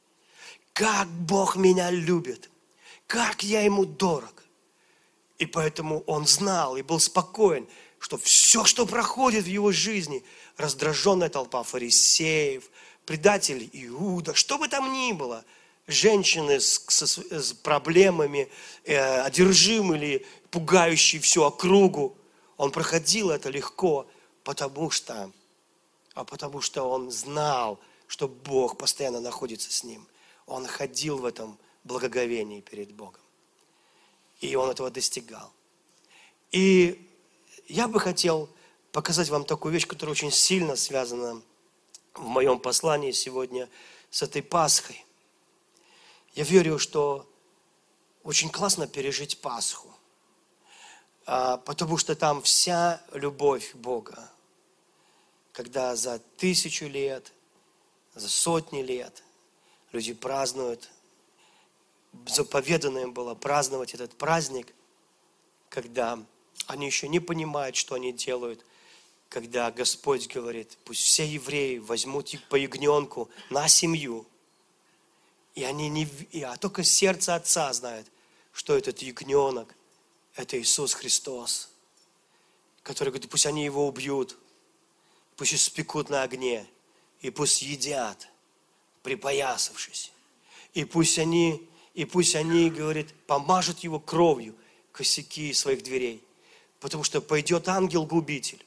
Как Бог меня любит. Как я Ему дорог. И поэтому Он знал и был спокоен, что все, что проходит в его жизни, раздраженная толпа фарисеев, предатель Иуда, что бы там ни было, женщины с, с, с проблемами, э, одержимые или пугающие всю округу, он проходил это легко, потому что, а потому что он знал, что Бог постоянно находится с ним. Он ходил в этом благоговении перед Богом. И он этого достигал. И я бы хотел показать вам такую вещь, которая очень сильно связана в моем послании сегодня с этой Пасхой. Я верю, что очень классно пережить Пасху, потому что там вся любовь Бога, когда за тысячу лет, за сотни лет люди празднуют, заповедано им было праздновать этот праздник, когда они еще не понимают, что они делают, когда Господь говорит, пусть все евреи возьмут по ягненку на семью, и они не, а только сердце Отца знает, что этот ягненок, это Иисус Христос, который говорит, пусть они его убьют, пусть испекут на огне, и пусть едят, припоясавшись, и пусть они, и пусть они, говорит, помажут его кровью косяки своих дверей, потому что пойдет ангел-губитель.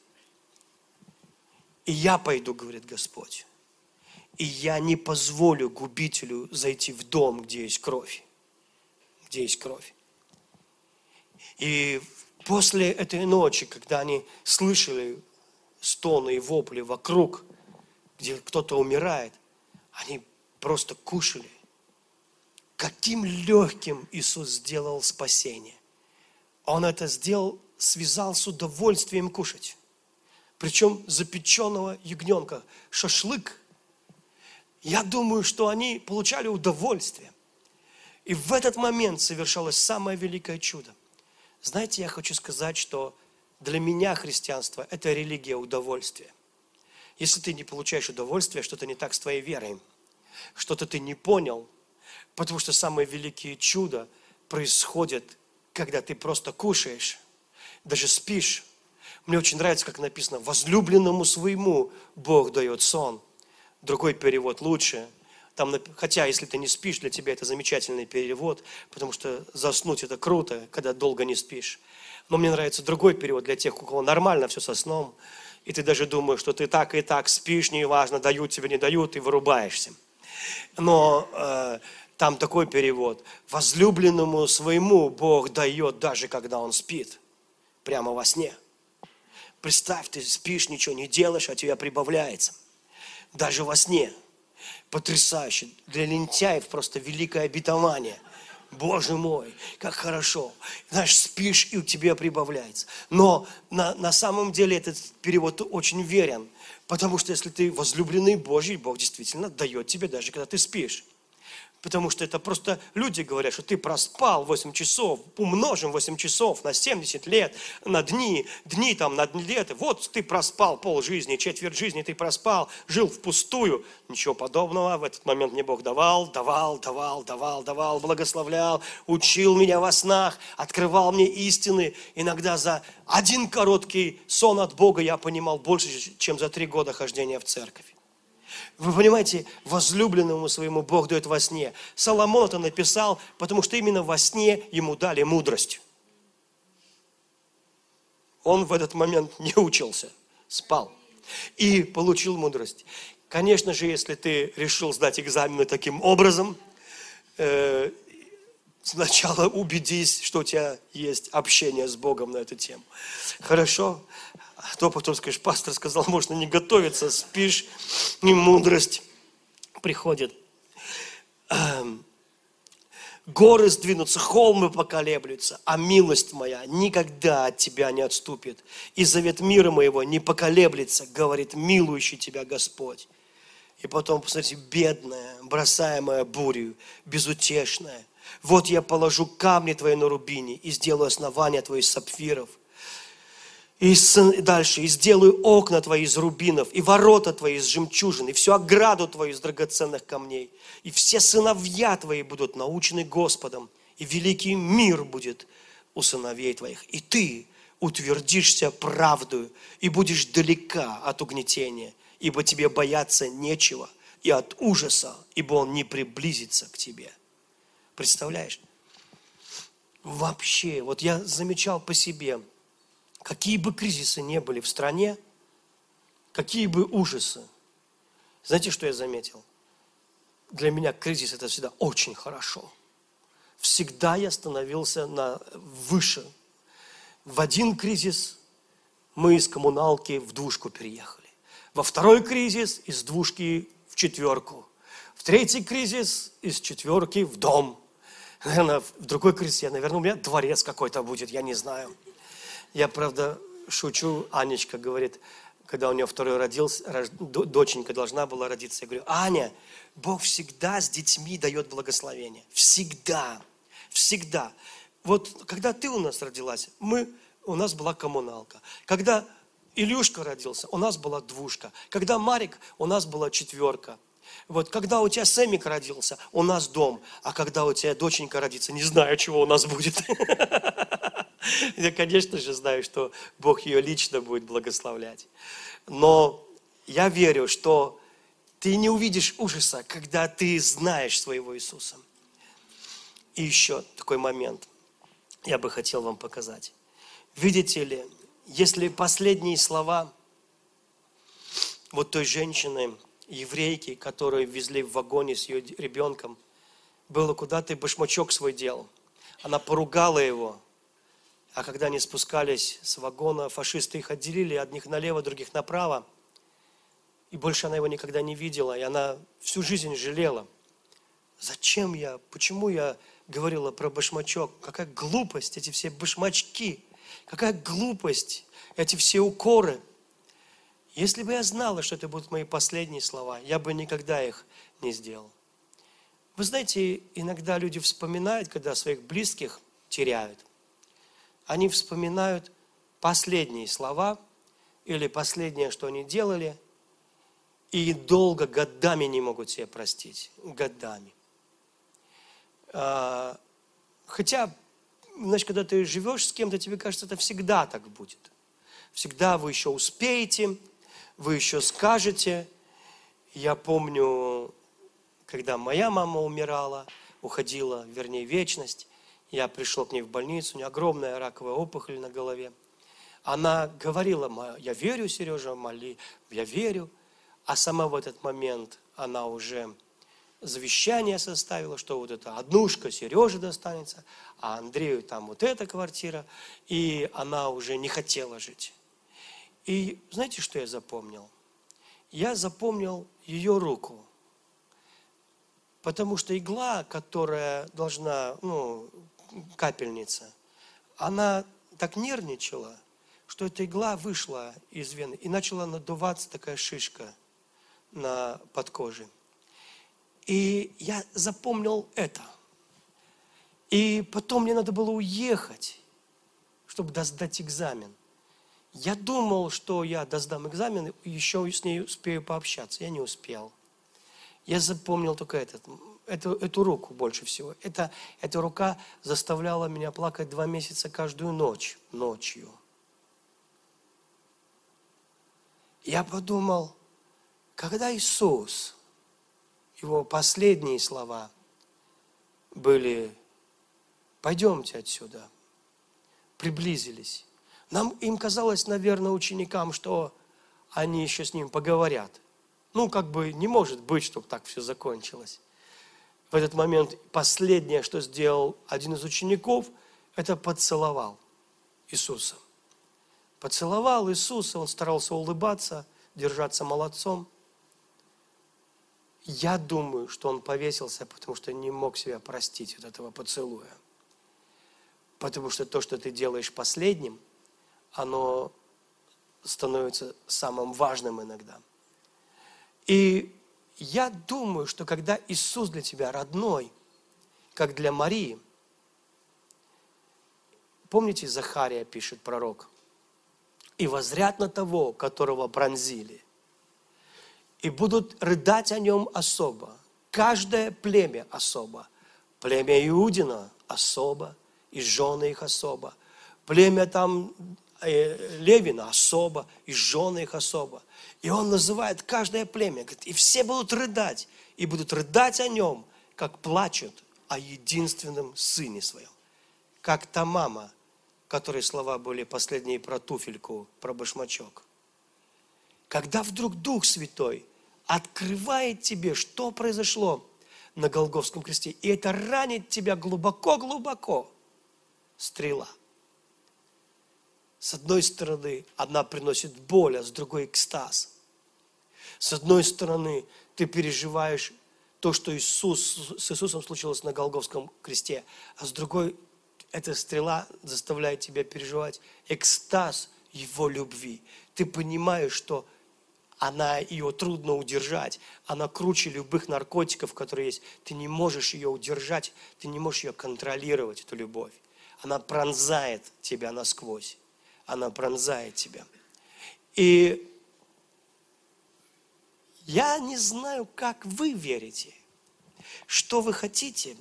И я пойду, говорит Господь, и я не позволю губителю зайти в дом, где есть кровь, где есть кровь. И после этой ночи, когда они слышали стоны и вопли вокруг, где кто-то умирает, они просто кушали. Каким легким Иисус сделал спасение. Он это сделал, связал с удовольствием кушать. Причем запеченного ягненка, шашлык. Я думаю, что они получали удовольствие. И в этот момент совершалось самое великое чудо. Знаете, я хочу сказать, что для меня христианство – это религия удовольствия. Если ты не получаешь удовольствия, что-то не так с твоей верой, что-то ты не понял, потому что самые великие чуда происходят, когда ты просто кушаешь, даже спишь. Мне очень нравится, как написано, возлюбленному своему Бог дает сон. Другой перевод лучше. Там, хотя, если ты не спишь, для тебя это замечательный перевод, потому что заснуть это круто, когда долго не спишь. Но мне нравится другой перевод для тех, у кого нормально все со сном, и ты даже думаешь, что ты так и так спишь, неважно, дают тебе, не дают, и вырубаешься. Но э, там такой перевод. Возлюбленному своему Бог дает, даже когда он спит, прямо во сне. Представь, ты спишь, ничего не делаешь, а тебе прибавляется. Даже во сне. Потрясающе. Для лентяев просто великое обетование. Боже мой, как хорошо. Знаешь, спишь, и у тебя прибавляется. Но на, на самом деле этот перевод очень верен. Потому что если ты возлюбленный Божий, Бог действительно дает тебе, даже когда ты спишь. Потому что это просто люди говорят, что ты проспал восемь часов, умножим восемь часов на семьдесят лет, на дни, дни там, на лет. Вот ты проспал полжизни, четверть жизни ты проспал, жил впустую. Ничего подобного в этот момент мне Бог давал, давал, давал, давал, давал, благословлял, учил меня во снах, открывал мне истины. Иногда за один короткий сон от Бога я понимал больше, чем за три года хождения в церковь. Вы понимаете, возлюбленному своему Бог дает во сне. Соломон это написал, потому что именно во сне ему дали мудрость. Он в этот момент не учился, спал и получил мудрость. Конечно же, если ты решил сдать экзамены таким образом, э, сначала убедись, что у тебя есть общение с Богом на эту тему. Хорошо? А то потом скажешь, пастор сказал, можно не готовиться, спишь, и мудрость приходит. Горы сдвинутся, холмы поколеблются, а милость моя никогда от тебя не отступит. И завет мира моего не поколеблется, говорит милующий тебя Господь. И потом, посмотрите, бедная, бросаемая бурью, безутешная. Вот я положу камни твои на рубине и сделаю основания твои из сапфиров. И дальше, и сделаю окна твои из рубинов, и ворота твои из жемчужин, и всю ограду твою из драгоценных камней. И все сыновья твои будут научены Господом, и великий мир будет у сыновей твоих. И ты утвердишься правдою, и будешь далека от угнетения, ибо тебе бояться нечего, и от ужаса, ибо он не приблизится к тебе. Представляешь? Вообще, вот я замечал по себе, какие бы кризисы не были в стране, какие бы ужасы. Знаете, что я заметил? Для меня кризис – это всегда очень хорошо. Всегда я становился на, выше. В один кризис мы из коммуналки в двушку переехали. Во второй кризис из двушки в четверку. В третий кризис из четверки в дом. Наверное, в другой кризис, я, наверное, у меня дворец какой-то будет, я не знаю. Я, правда, шучу, Анечка говорит, когда у нее второй родился, рож, доченька должна была родиться, я говорю: Аня, Бог всегда с детьми дает благословение. Всегда. Всегда. Вот когда ты у нас родилась, мы, у нас была коммуналка. Когда Илюшка родился, у нас была двушка. Когда Марик, у нас была четверка. Вот когда у тебя Сэмик родился, у нас дом. А когда у тебя доченька родится, не знаю, чего у нас будет. Я, конечно же, знаю, что Бог ее лично будет благословлять. Но я верю, что ты не увидишь ужаса, когда ты знаешь своего Иисуса. И еще такой момент я бы хотел вам показать. Видите ли, если последние слова вот той женщины, еврейки, которую везли в вагоне с ее ребенком, было: куда ты башмачок свой дел? Она поругала его. А когда они спускались с вагона, фашисты их отделили, одних налево, других направо. И больше она его никогда не видела. И она всю жизнь жалела. Зачем я, почему я говорила про башмачок? Какая глупость, эти все башмачки. Какая глупость, эти все укоры. Если бы я знала, что это будут мои последние слова, я бы никогда их не сделал. Вы знаете, иногда люди вспоминают, когда своих близких теряют. Они вспоминают последние слова или последнее, что они делали, и долго, годами не могут себе простить. Годами. Хотя, значит, когда ты живешь с кем-то, тебе кажется, это всегда так будет. Всегда вы еще успеете, вы еще скажете. Я помню, когда моя мама умирала, уходила, вернее, в вечность, я пришел к ней в больницу, у нее огромная раковая опухоль на голове. Она говорила: я верю, Сережа, моли, я верю. А сама в этот момент она уже завещание составила, что вот эта однушка Сереже достанется, а Андрею там вот эта квартира. И она уже не хотела жить. И знаете, что я запомнил? Я запомнил ее руку. Потому что игла, которая должна, ну, капельница, она так нервничала, что эта игла вышла из вены и начала надуваться такая шишка на подкоже. И я запомнил это. И потом мне надо было уехать, чтобы сдать экзамен. Я думал, что я сдам экзамен и еще с ней успею пообщаться. Я не успел. Я запомнил только этот, эту, эту руку больше всего. Это, эта рука заставляла меня плакать два месяца каждую ночь, ночью. Я подумал, когда Иисус, его последние слова были: пойдемте отсюда, приблизились. Нам, им казалось, наверное, ученикам, что они еще с ним поговорят. Ну, как бы не может быть, чтобы так все закончилось. В этот момент последнее, что сделал один из учеников, это поцеловал Иисуса. Поцеловал Иисуса, он старался улыбаться, держаться молодцом. Я думаю, что он повесился, потому что не мог себя простить от этого поцелуя. Потому что то, что ты делаешь последним, оно становится самым важным иногда. И я думаю, что когда Иисус для тебя родной, как для Марии, помните, Захария пишет, пророк: «И воззрят на того, которого пронзили, и будут рыдать о нем особо, каждое племя особо, племя Иудина особо, и жены их особо, племя там э, Левина особо, и жены их особо». И он называет каждое племя, говорит, и все будут рыдать, и будут рыдать о нем, как плачут о единственном сыне своем. Как та мама, которой слова были последние про туфельку, про башмачок. Когда вдруг Дух Святой открывает тебе, что произошло на Голгофском кресте, и это ранит тебя глубоко-глубоко, стрела. С одной стороны, одна приносит боль, а с другой экстаз. С одной стороны, ты переживаешь то, что Иисус, с Иисусом случилось на Голгофском кресте, а с другой, эта стрела заставляет тебя переживать экстаз Его любви. Ты понимаешь, что она, ее трудно удержать, она круче любых наркотиков, которые есть. Ты не можешь ее удержать, ты не можешь ее контролировать, эту любовь. Она пронзает тебя насквозь. Она пронзает тебя. И я не знаю, как вы верите, что вы хотите,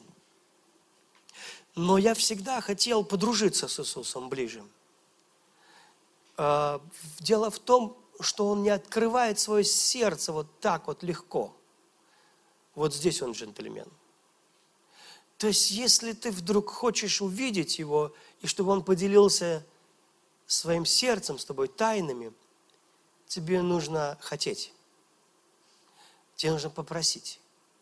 но я всегда хотел подружиться с Иисусом ближе. Дело в том, что Он не открывает свое сердце вот так вот легко. Вот здесь Он джентльмен. То есть, если ты вдруг хочешь увидеть Его, и чтобы Он поделился своим сердцем с тобой, тайнами, тебе нужно хотеть. Тебе нужно попросить.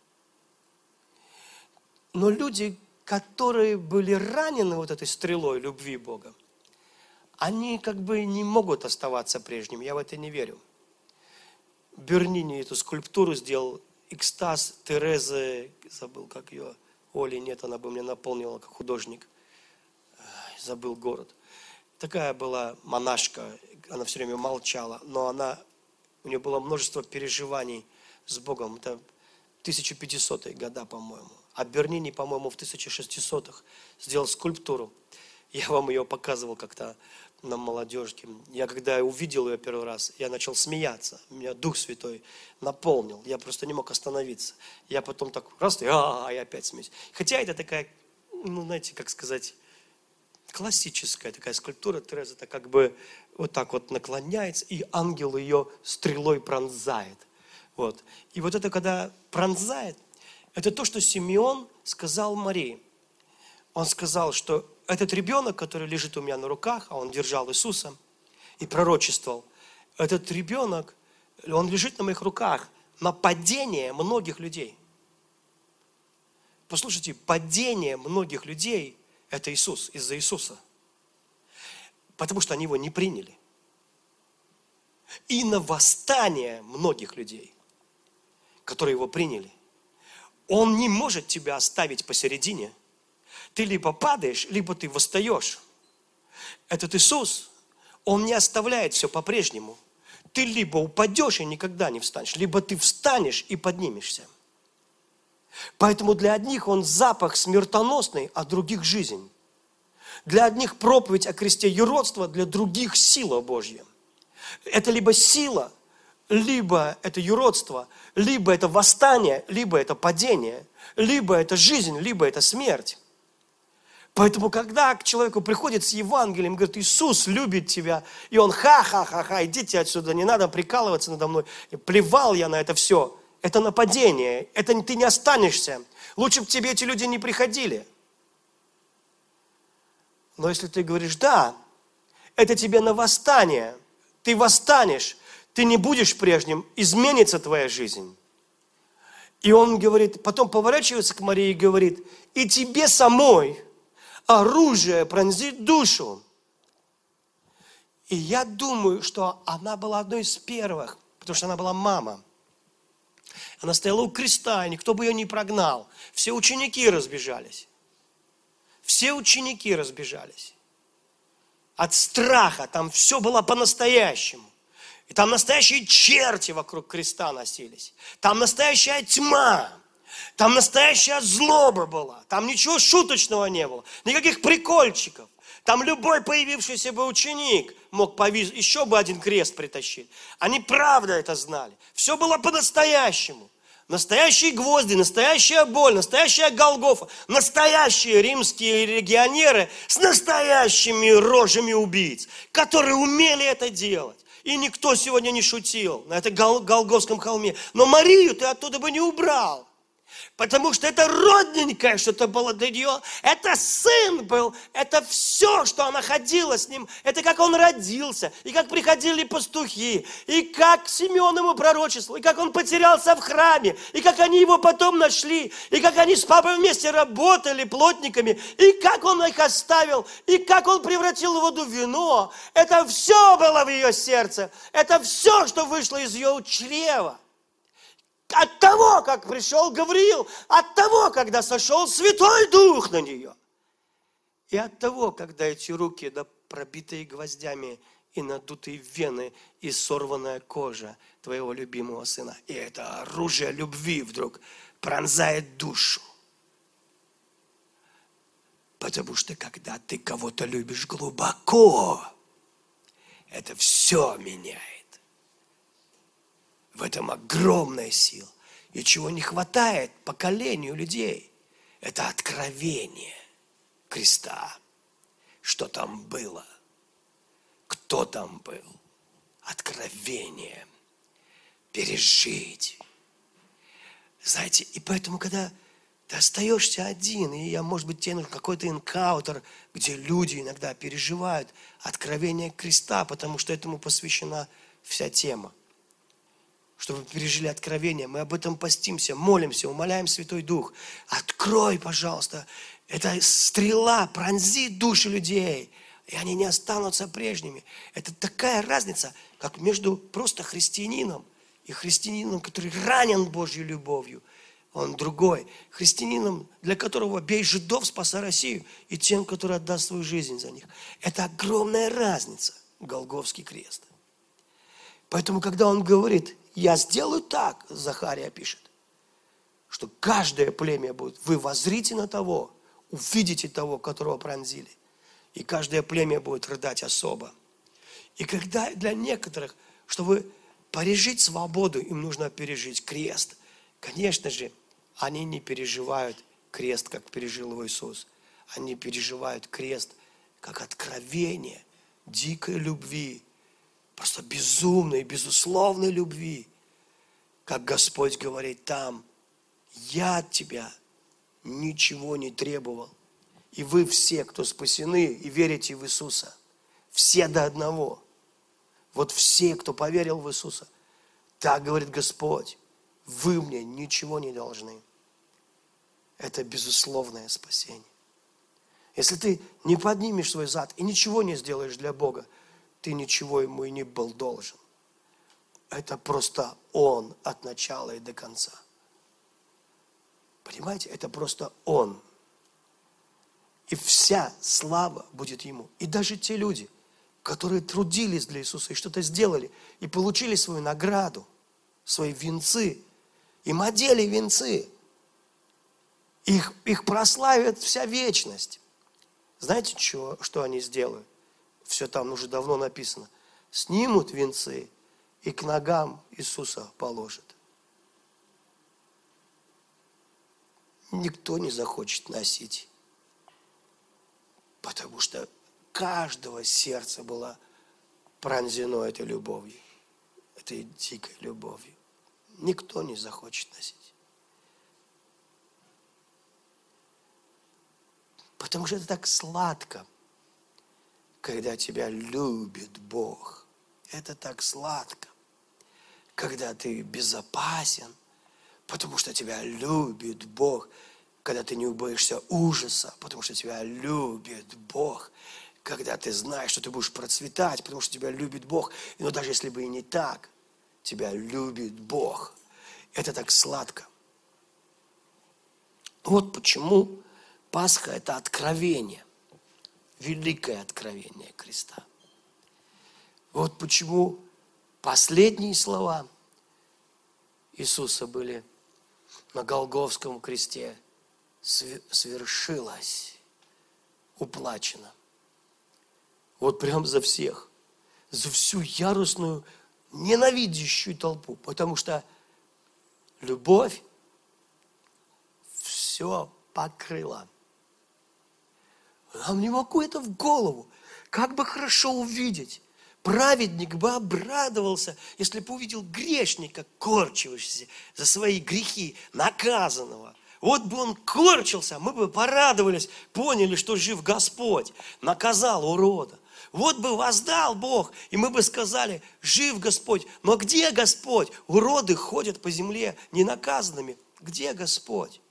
Но люди, которые были ранены вот этой стрелой любви Бога, они как бы не могут оставаться прежними. Я в это не верю. Бернини эту скульптуру сделал, экстаз Терезы, забыл, как ее, Оли нет, она бы мне наполнила, как художник. Забыл город. Такая была монашка, она все время молчала, но она, у нее было множество переживаний с Богом. Это тысяча пятисотые года, по-моему. А Бернини, по-моему, в тысяча шестисотых сделал скульптуру. Я вам ее показывал как-то на молодежке. Я когда увидел ее первый раз, я начал смеяться. Меня Дух Святой наполнил. Я просто не мог остановиться. Я потом так раз, и, а, и опять смеюсь. Хотя это такая, ну, знаете, как сказать, классическая такая скульптура. Тереза -то как бы вот так вот наклоняется, и ангел ее стрелой пронзает. Вот. И вот это когда пронзает, это то, что Симеон сказал Марии. Он сказал, что этот ребенок, который лежит у меня на руках, а он держал Иисуса и пророчествовал, этот ребенок, он лежит на моих руках на падение многих людей. Послушайте, падение многих людей – это Иисус, из-за Иисуса. Потому что они его не приняли. И на восстание многих людей, которые его приняли. Он не может тебя оставить посередине. Ты либо падаешь, либо ты восстаешь. Этот Иисус, Он не оставляет все по-прежнему. Ты либо упадешь и никогда не встанешь, либо ты встанешь и поднимешься. Поэтому для одних Он запах смертоносный, а других жизнь. Для одних проповедь о кресте юродства, для других сила Божья. Это либо сила, либо это юродство, либо это восстание, либо это падение, либо это жизнь, либо это смерть. Поэтому, когда к человеку приходит с Евангелием, говорит, Иисус любит тебя, и он ха-ха-ха-ха, идите отсюда, не надо прикалываться надо мной, и плевал я на это все. Это нападение, это ты не останешься. Лучше бы тебе эти люди не приходили. Но если ты говоришь, да, это тебе на восстание, ты восстанешь, ты не будешь прежним, изменится твоя жизнь. И он говорит, потом поворачивается к Марии и говорит, и тебе самой оружие пронзит душу. И я думаю, что она была одной из первых, потому что она была мама. Она стояла у креста, и никто бы ее не прогнал. Все ученики разбежались. Все ученики разбежались. От страха, там все было по-настоящему. И там настоящие черти вокруг креста носились. Там настоящая тьма. Там настоящая злоба была. Там ничего шуточного не было. Никаких прикольчиков. Там любой появившийся бы ученик мог повис... еще бы один крест притащить. Они правда это знали. Все было по-настоящему. Настоящие гвозди, настоящая боль, настоящая Голгофа. Настоящие римские легионеры с настоящими рожами убийц, которые умели это делать. И никто сегодня не шутил на этом Голгофском холме. Но Марию ты оттуда бы не убрал. Потому что это родненькое что-то было для нее. Это сын был. Это все, что она ходила с ним. Это как он родился. И как приходили пастухи. И как Симеон ему пророчествовал. И как он потерялся в храме. И как они его потом нашли. И как они с папой вместе работали плотниками. И как он их оставил. И как он превратил воду в вино. Это все было в ее сердце. Это все, что вышло из ее чрева. От того, как пришел Гавриил, от того, когда сошел Святой Дух на нее. И от того, когда эти руки, да, пробитые гвоздями, и надутые вены, и сорванная кожа твоего любимого сына. И это оружие любви вдруг пронзает душу. Потому что когда ты кого-то любишь глубоко, это все меняет. В этом огромная сила. И чего не хватает поколению людей, это откровение креста. Что там было? Кто там был? Откровение. Пережить. Знаете, и поэтому, когда ты остаешься один, и я, может быть, тебе нужен какой-то энкаутер, где люди иногда переживают откровение креста, потому что этому посвящена вся тема. Чтобы пережили откровение. Мы об этом постимся, молимся, умоляем Святой Дух. Открой, пожалуйста. Эта стрела пронзит души людей, и они не останутся прежними. Это такая разница, как между просто христианином и христианином, который ранен Божьей любовью. Он другой. Христианином, для которого бей жидов, спасай Россию, и тем, который отдаст свою жизнь за них. Это огромная разница. Голгофский крест. Поэтому, когда он говорит, я сделаю так, Захария пишет, что каждое племя будет, вы воззрите на того, увидите того, которого пронзили. И каждое племя будет рыдать особо. И когда для некоторых, чтобы пережить свободу, им нужно пережить крест. Конечно же, они не переживают крест, как пережил его Иисус. Они переживают крест, как откровение дикой любви. Просто безумной, безусловной любви. Как Господь говорит там, я от тебя ничего не требовал. И вы все, кто спасены и верите в Иисуса, все до одного. Вот все, кто поверил в Иисуса, так говорит Господь, вы мне ничего не должны. Это безусловное спасение. Если ты не поднимешь свой зад и ничего не сделаешь для Бога, ты ничего ему и не был должен. Это просто Он от начала и до конца. Понимаете, это просто Он. И вся слава будет Ему. И даже те люди, которые трудились для Иисуса и что-то сделали, и получили свою награду, свои венцы, им одели венцы, их, их прославит вся вечность. Знаете, что, что они сделают? Все там уже давно написано. Снимут венцы и к ногам Иисуса положат. Никто не захочет носить. Потому что каждого сердца было пронзено этой любовью. Этой дикой любовью. Никто не захочет носить. Потому что это так сладко, когда тебя любит Бог. Это так сладко, когда ты безопасен, потому что тебя любит Бог. Когда ты не боишься ужаса, потому что тебя любит Бог. Когда ты знаешь, что ты будешь процветать, потому что тебя любит Бог. Но даже если бы и не так, тебя любит Бог. Это так сладко. Вот почему Пасха – это откровение. Великое откровение креста. Вот почему последние слова Иисуса были на Голгофском кресте. Свершилось, уплачено. Вот прям за всех. За всю яростную, ненавидящую толпу. Потому что любовь все покрыла. Нам не могу это в голову. Как бы хорошо увидеть. Праведник бы обрадовался, если бы увидел грешника, корчившегося за свои грехи, наказанного. Вот бы он корчился, мы бы порадовались, поняли, что жив Господь, наказал урода. Вот бы воздал Бог, и мы бы сказали, жив Господь. Но где Господь? Уроды ходят по земле ненаказанными. Где Господь?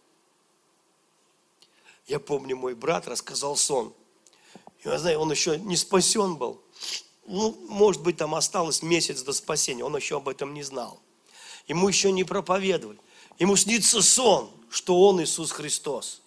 Я помню, мой брат рассказал сон. И, вы знаете, он еще не спасен был. Ну, может быть, там осталось месяц до спасения. Он еще об этом не знал. Ему еще не проповедовали. Ему снится сон, что он Иисус Христос.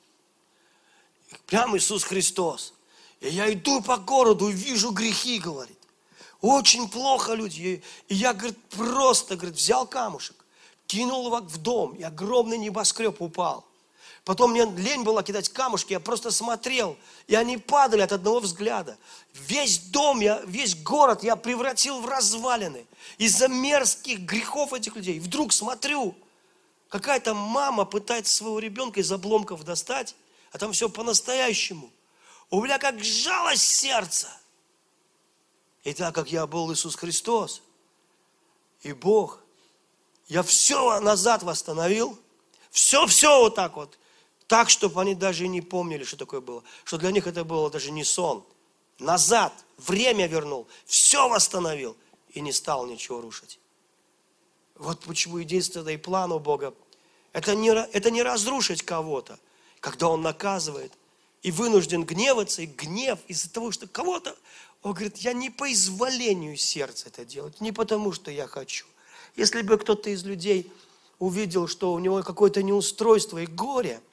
Прям Иисус Христос. И я иду по городу и вижу грехи, говорит. Очень плохо люди. И я, говорит, просто, говорит, взял камушек, кинул его в дом, и огромный небоскреб упал. Потом мне лень было кидать камушки, я просто смотрел, и они падали от одного взгляда. Весь дом, я, весь город я превратил в развалины из-за мерзких грехов этих людей. И вдруг смотрю, какая-то мама пытается своего ребенка из обломков достать, а там все по-настоящему. У меня как сжалось сердце. И так как я был Иисус Христос и Бог, я все назад восстановил, все-все вот так вот, так, чтобы они даже и не помнили, что такое было, что для них это было даже не сон. Назад, время вернул, все восстановил и не стал ничего рушить. Вот почему единственный план у Бога, это не, это не разрушить кого-то, когда Он наказывает и вынужден гневаться, и гнев из-за того, что кого-то, Он говорит, я не по изволению сердца это делать, не потому, что я хочу. Если бы кто-то из людей увидел, что у него какое-то неустройство и горе,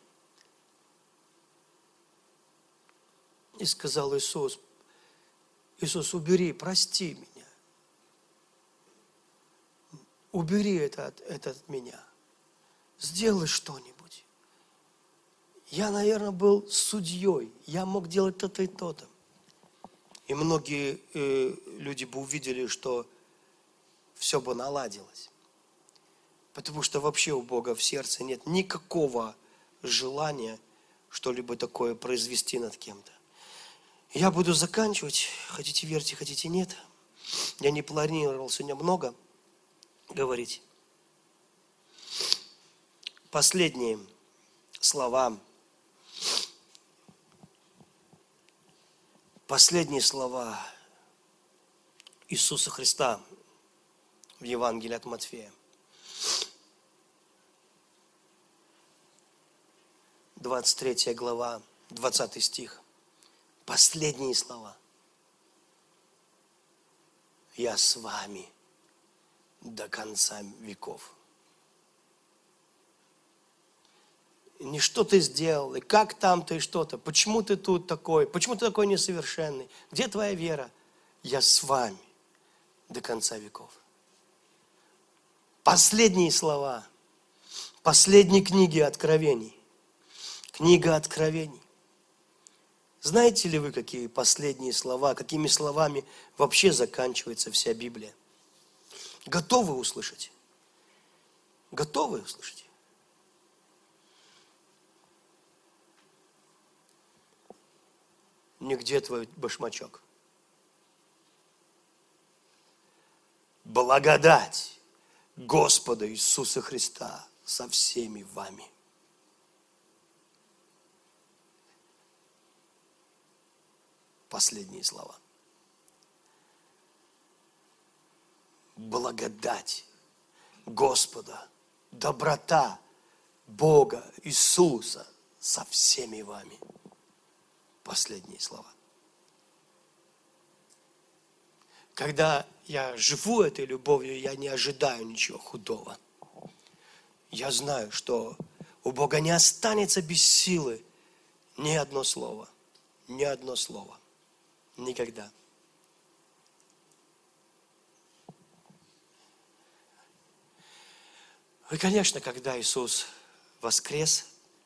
и сказал Иисус, Иисус, убери, прости меня. Убери это, это от меня. Сделай что-нибудь. Я, наверное, был судьей. Я мог делать то-то и то-то. И многие э, люди бы увидели, что все бы наладилось. Потому что вообще у Бога в сердце нет никакого желания что-либо такое произвести над кем-то. Я буду заканчивать. Хотите верьте, хотите нет. Я не планировал сегодня много говорить. Последние слова. Последние слова Иисуса Христа в Евангелии от Матфея. двадцать третья глава, двадцатый стих. Последние слова. Я с вами до конца веков. Не что ты сделал, и как там ты что-то, почему ты тут такой, почему ты такой несовершенный, где твоя вера? Я с вами до конца веков. Последние слова, последней книги Откровений. Книга Откровений. Знаете ли вы, какие последние слова, какими словами вообще заканчивается вся Библия? Готовы услышать? Готовы услышать? Нигде твой башмачок. Благодать Господа Иисуса Христа со всеми вами. Последние слова. Благодать Господа, доброта Бога Иисуса со всеми вами. Последние слова. Когда я живу этой любовью, я не ожидаю ничего худого. Я знаю, что у Бога не останется без силы ни одно слово, ни одно слово. Никогда. И, конечно, когда Иисус воскрес,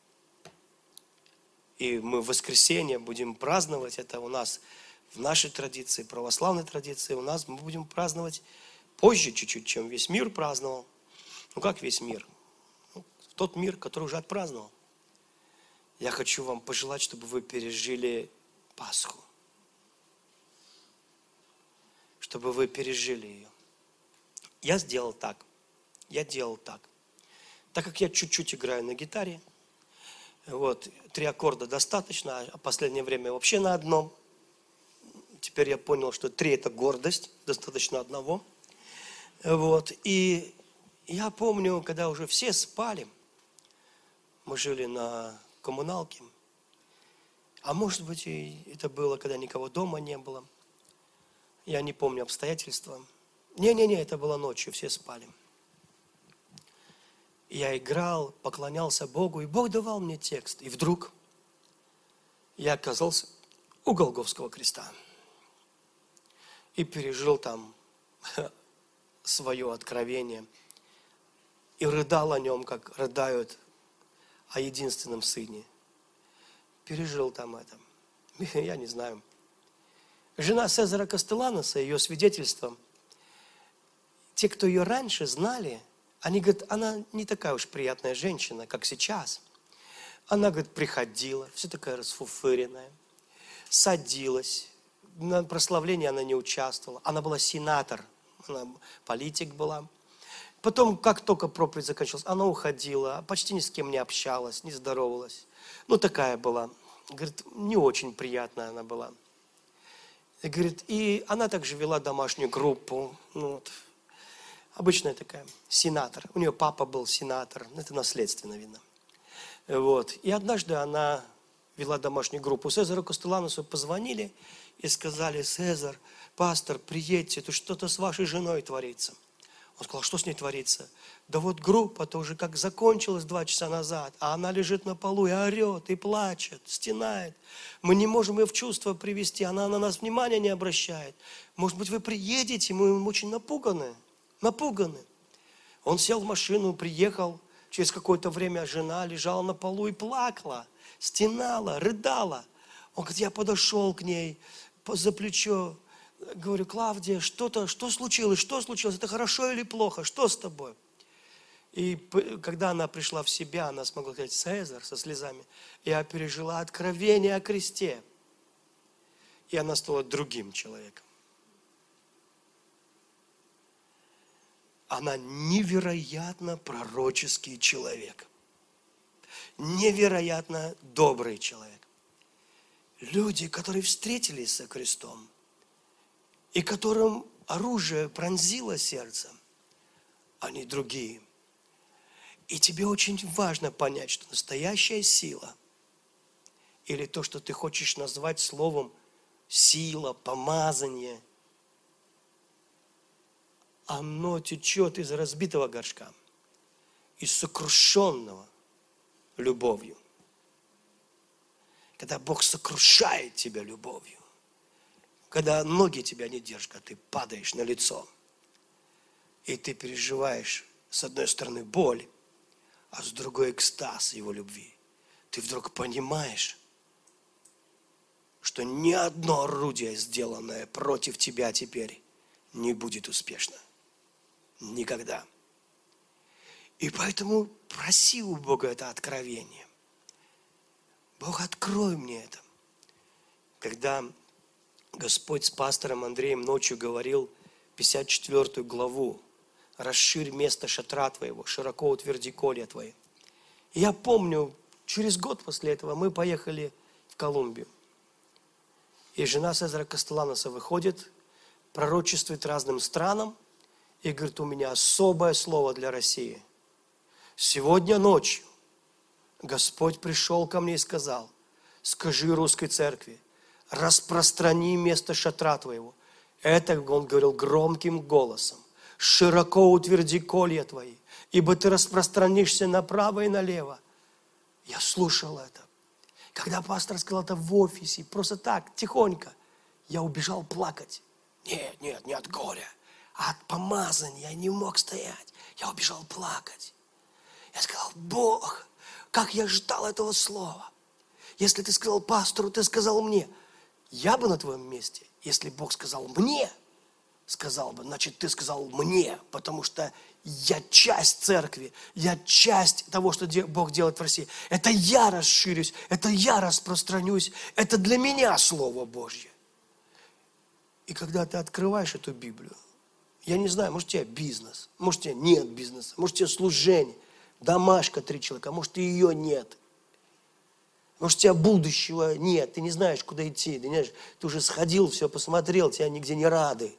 и мы в воскресенье будем праздновать, это у нас в нашей традиции, православной традиции, у нас мы будем праздновать позже чуть-чуть, чем весь мир праздновал. Ну как весь мир? Ну, тот мир, который уже отпраздновал. Я хочу вам пожелать, чтобы вы пережили Пасху. чтобы вы пережили ее. Я сделал так. Я делал так. Так как я чуть-чуть играю на гитаре, вот, три аккорда достаточно, а в последнее время вообще на одном. Теперь я понял, что три – это гордость, достаточно одного. Вот, и я помню, когда уже все спали, мы жили на коммуналке, а может быть, и это было, когда никого дома не было. Я не помню обстоятельства. Не-не-не, это было ночью, все спали. Я играл, поклонялся Богу, и Бог давал мне текст. И вдруг я оказался у Голгофского креста. И пережил там свое откровение. И рыдал о нем, как рыдают о единственном сыне. Пережил там это. Я не знаю. Жена Сезара Кастелланоса, ее свидетельство, те, кто ее раньше знали, они говорят, она не такая уж приятная женщина, как сейчас. Она, говорит, приходила, все такая расфуфыренная, садилась. На прославлении она не участвовала. Она была сенатор, она политик была. Потом, как только проповедь закончилась, она уходила, почти ни с кем не общалась, не здоровалась. Ну, такая была. Говорит, не очень приятная она была. И, говорит, и она также вела домашнюю группу. Ну, вот. Обычная такая, сенатор. У нее папа был сенатор. Это наследственно, видно. Вот. И однажды она вела домашнюю группу. Сезару Кастелланосу позвонили и сказали, Сезар, пастор, приедьте, тут что-то с вашей женой творится. Он сказал, что с ней творится? Да вот группа-то уже как закончилась два часа назад, а она лежит на полу и орет, и плачет, стенает. Мы не можем ее в чувство привести, она на нас внимания не обращает. Может быть, вы приедете, мы очень напуганы, напуганы. Он сел в машину, приехал, через какое-то время жена лежала на полу и плакала, стенала, рыдала. Он говорит, я подошел к ней за плечо, говорю, Клавдия, что-то, что случилось, что случилось, это хорошо или плохо, что с тобой? И когда она пришла в себя, она смогла сказать, Сезар, со слезами, я пережила откровение о кресте. И она стала другим человеком. Она невероятно пророческий человек. Невероятно добрый человек. Люди, которые встретились со крестом, и которым оружие пронзило сердце, они другие. И тебе очень важно понять, что настоящая сила, или то, что ты хочешь назвать словом сила, помазание, оно течет из разбитого горшка, из сокрушенного любовью. Когда Бог сокрушает тебя любовью, когда ноги тебя не держат, ты падаешь на лицо, и ты переживаешь, с одной стороны, боль, а с другой экстаз его любви. Ты вдруг понимаешь, что ни одно орудие, сделанное против тебя теперь, не будет успешно. Никогда. И поэтому проси у Бога это откровение. Бог, открой мне это. Когда Господь с пастором Андреем ночью говорил пятьдесят четвёртую главу, расширь место шатра твоего, широко утверди колья твои. И я помню, через год после этого мы поехали в Колумбию. И жена Сезара Кастелланоса выходит, пророчествует разным странам и говорит, у меня особое слово для России. Сегодня ночью Господь пришел ко мне и сказал, скажи русской церкви, распространи место шатра твоего. Это он говорил громким голосом. Широко утверди колья твои, ибо ты распространишься направо и налево. Я слушал это. Когда пастор сказал это в офисе, просто так, тихонько, я убежал плакать. Нет, нет, не от горя, а от помазания. Я не мог стоять. Я убежал плакать. Я сказал, Бог, как я ждал этого слова. Если ты сказал пастору, ты сказал мне. Я бы на твоем месте, если Бог сказал мне, сказал бы, значит, ты сказал мне, потому что я часть церкви, я часть того, что Бог делает в России. Это я расширюсь, это я распространюсь, это для меня Слово Божье. И когда ты открываешь эту Библию, я не знаю, может, у тебя бизнес, может, у тебя нет бизнеса, может, у тебя служение, домашка три человека, а может, и ее нет. Может, у тебя будущего нет, ты не знаешь, куда идти, ты, не знаешь, ты уже сходил, все посмотрел, тебя нигде не рады.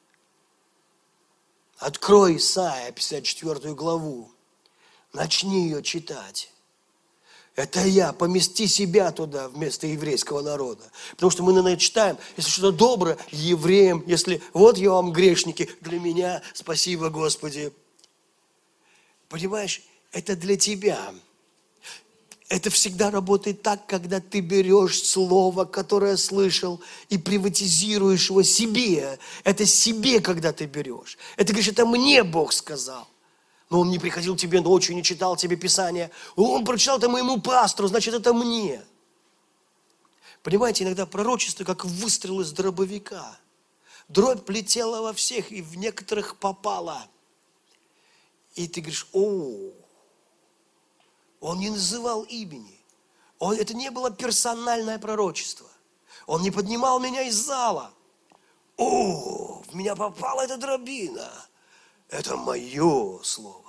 Открой Исайя, пятьдесят четвёртую главу, начни ее читать. Это я, помести себя туда вместо еврейского народа. Потому что мы, наверное, читаем, если что-то доброе, евреям, если вот я вам грешники, для меня, спасибо, Господи. Понимаешь, это для тебя. Это всегда работает так, когда ты берешь слово, которое слышал, и приватизируешь его себе. Это себе, когда ты берешь. Это говоришь, это мне Бог сказал. Но он не приходил тебе ночью, не читал тебе Писание. Он прочитал это моему пастору, значит, это мне. Понимаете, иногда пророчество, как выстрел из дробовика. Дробь летела во всех, и в некоторых попала. И ты говоришь, о, он не называл имени. Он, это не было персональное пророчество. Он не поднимал меня из зала. О, в меня попала эта дробина. Это мое слово.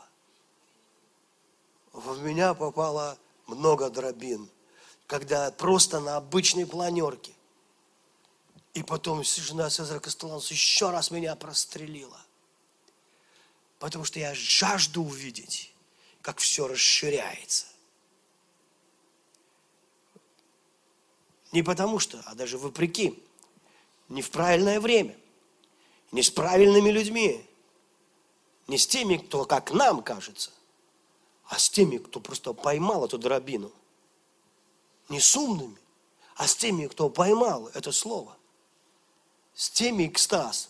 В меня попало много дробин, когда просто на обычной планерке. И потом жена Цезаря Кастелланус еще раз меня прострелила. Потому что я жажду увидеть, как все расширяется. Не потому что, а даже вопреки. Не в правильное время. Не с правильными людьми. Не с теми, кто как нам кажется, а с теми, кто просто поймал эту дробину. Не с умными, а с теми, кто поймал это слово. С теми экстаз,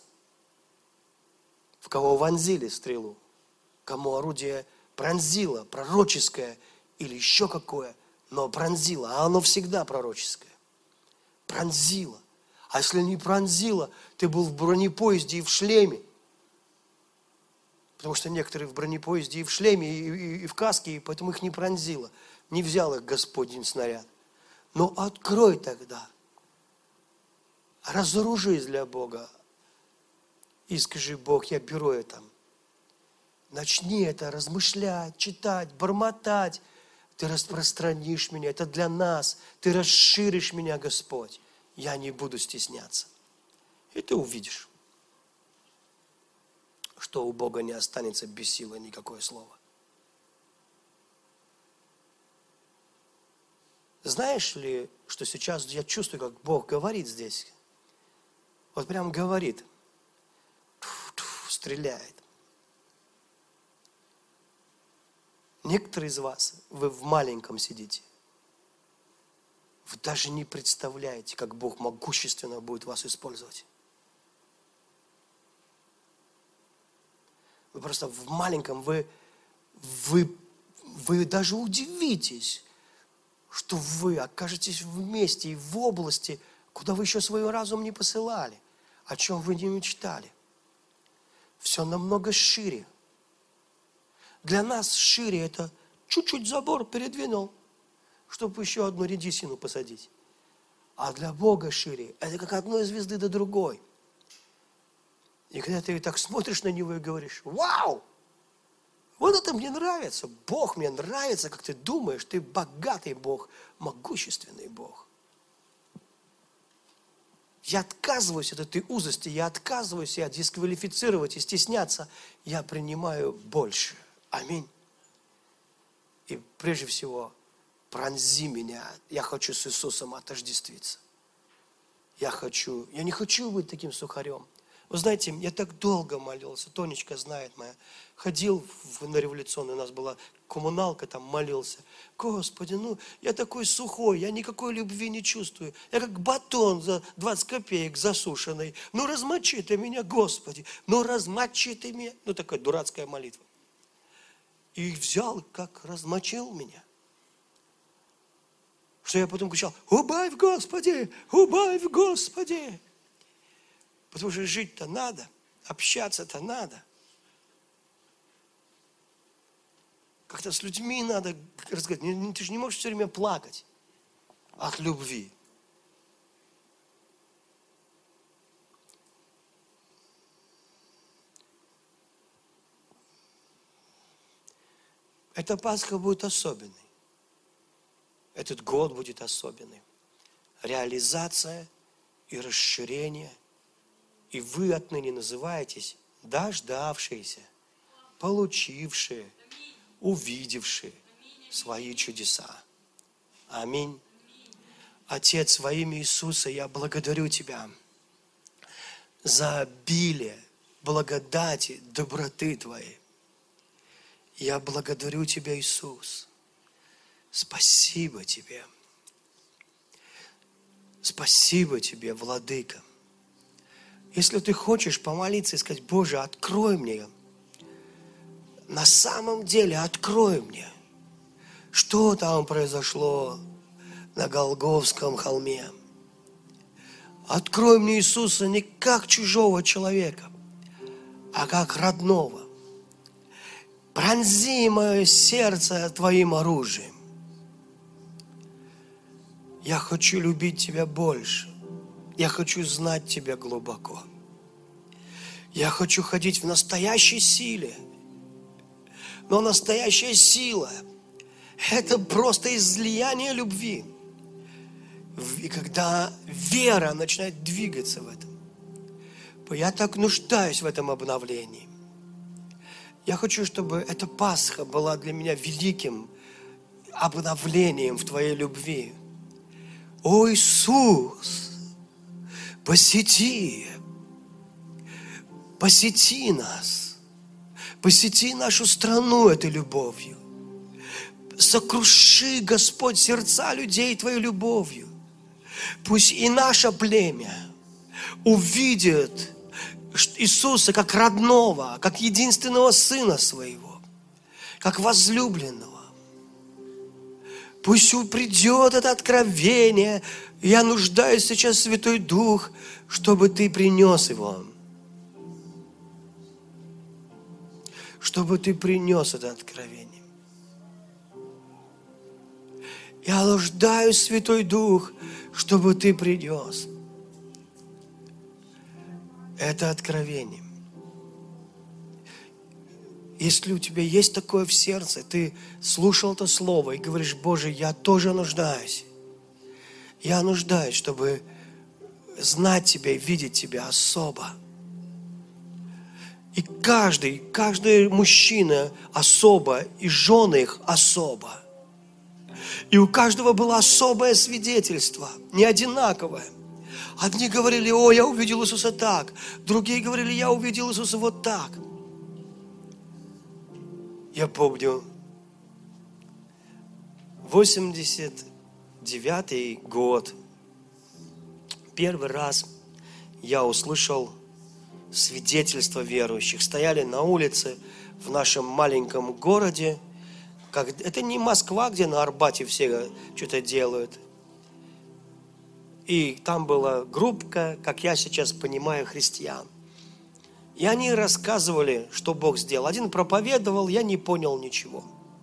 в кого вонзили стрелу, кому орудие пронзило, пророческое или еще какое, но пронзило, а оно всегда пророческое. Пронзило. А если не пронзило, ты был в бронепоезде и в шлеме. Потому что некоторые в бронепоезде и в шлеме, и, и, и в каске, и поэтому их не пронзило. Не взял их Господень снаряд. Но открой тогда. Разоружись для Бога. И скажи, Бог, я беру это. Начни это размышлять, читать, бормотать. Ты распространишь меня. Это для нас. Ты расширишь меня, Господь. Я не буду стесняться. И ты увидишь, что у Бога не останется без силы никакое слово. Знаешь ли, что сейчас я чувствую, как Бог говорит здесь? Вот прям говорит. Туф-туф, стреляет. Некоторые из вас, вы в маленьком сидите. Вы даже не представляете, как Бог могущественно будет вас использовать. Вы просто в маленьком, вы, вы, вы даже удивитесь, что вы окажетесь вместе и в области, куда вы еще свой разум не посылали, о чем вы не мечтали. Все намного шире. Для нас шире это чуть-чуть забор передвинул, чтобы еще одну редисину посадить. А для Бога шире это как одной звезды до другой. И когда ты так смотришь на него и говоришь, вау, вот это мне нравится, Бог мне нравится, как ты думаешь, ты богатый Бог, могущественный Бог. Я отказываюсь от этой узости, я отказываюсь себя дисквалифицировать и стесняться, я принимаю больше. Аминь. И прежде всего, пронзи меня, я хочу с Иисусом отождествиться. Я хочу, я не хочу быть таким сухарем. Вы знаете, я так долго молился, Тонечка знает моя, ходил в, на революционный, у нас была коммуналка, там молился. Господи, ну я такой сухой, я никакой любви не чувствую. Я как батон за двадцать копеек засушенный. Ну размочи ты меня, Господи, ну размочи ты меня. Ну такая дурацкая молитва. И взял, как размочил меня. Что я потом кричал, убавь, Господи, убавь, Господи. Потому что жить-то надо, общаться-то надо. Как-то с людьми надо разговаривать. Ты же не можешь все время плакать от любви. Эта Пасха будет особенной. Этот год будет особенный. Реализация и расширение. И вы отныне называетесь дождавшиеся, получившие, увидевшие свои чудеса. Аминь. Отец, во имя Иисуса, я благодарю Тебя за обилие благодати, доброты Твоей. Я благодарю Тебя, Иисус. Спасибо Тебе. Спасибо Тебе, Владыка. Если Ты хочешь помолиться и сказать: Боже, открой мне, на самом деле открой мне, что там произошло на Голгофском холме. Открой мне Иисуса не как чужого человека, а как родного. Пронзи мое сердце Твоим оружием. Я хочу любить Тебя больше. Я хочу знать Тебя глубоко. Я хочу ходить в настоящей силе. Но настоящая сила – это просто излияние любви. И когда вера начинает двигаться в этом, я так нуждаюсь в этом обновлении. Я хочу, чтобы эта Пасха была для меня великим обновлением в Твоей любви. О, Иисус, посети, посети нас, посети нашу страну этой любовью. Сокруши, Господь, сердца людей Твоей любовью. Пусть и наше племя увидит Иисуса как родного, как единственного Сына Своего, как возлюбленного. Пусть придет это откровение. Я нуждаюсь сейчас, Святой Дух, чтобы Ты принес его. Чтобы Ты принес это откровение. Я нуждаюсь, Святой Дух, чтобы Ты принес это откровение. Если у тебя есть такое в сердце, ты слушал это слово и говоришь: Боже, я тоже нуждаюсь. Я нуждаюсь, чтобы знать Тебя и видеть Тебя особо. И каждый, каждый мужчина особо, и жены их особо. И у каждого было особое свидетельство, не одинаковое. Одни говорили: о, я увидел Иисуса так. Другие говорили: я увидел Иисуса вот так. Я помню, восемьдесят девятый год. Первый раз я услышал свидетельства верующих. Стояли на улице в нашем маленьком городе. Как, это не Москва, где на Арбате все что-то делают. И там была группка, как я сейчас понимаю, христиан. И они рассказывали, что Бог сделал. Один проповедовал, я не понял ничего.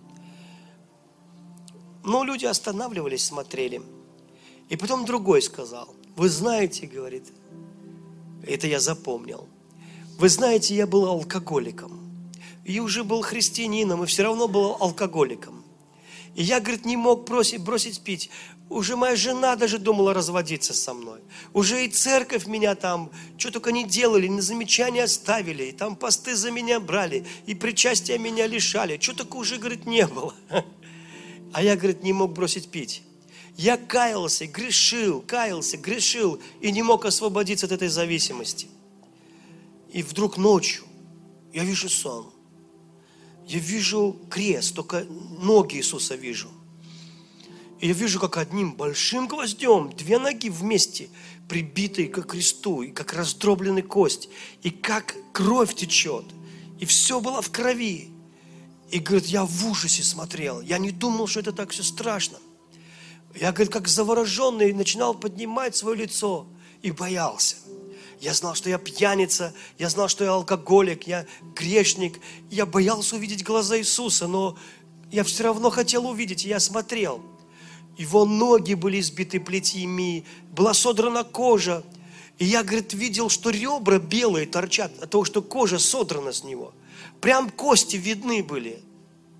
Но люди останавливались, смотрели. И потом другой сказал: вы знаете, говорит, это я запомнил, вы знаете, я был алкоголиком. И уже был христианином, и все равно был алкоголиком. И я, говорит, не мог бросить, бросить пить. Уже моя жена даже думала разводиться со мной. Уже и церковь меня там, что только не делали, на замечания ставили, и там посты за меня брали, и причастия меня лишали. Что только уже, говорит, не было. А я, говорит, не мог бросить пить. Я каялся, грешил, каялся, грешил, и не мог освободиться от этой зависимости. И вдруг ночью я вижу сон. Я вижу крест, только ноги Иисуса вижу. И я вижу, как одним большим гвоздем две ноги вместе прибитые к кресту, и как раздробленная кость, и как кровь течет. И все было в крови. И, говорит, я в ужасе смотрел. Я не думал, что это так все страшно. Я, говорит, как завороженный, начинал поднимать свое лицо и боялся. Я знал, что я пьяница, я знал, что я алкоголик, я грешник. Я боялся увидеть глаза Иисуса, но я все равно хотел увидеть, и я смотрел. Его ноги были избиты плетьми, была содрана кожа. И я, говорит, видел, что ребра белые торчат от того, что кожа содрана с него. Прям кости видны были.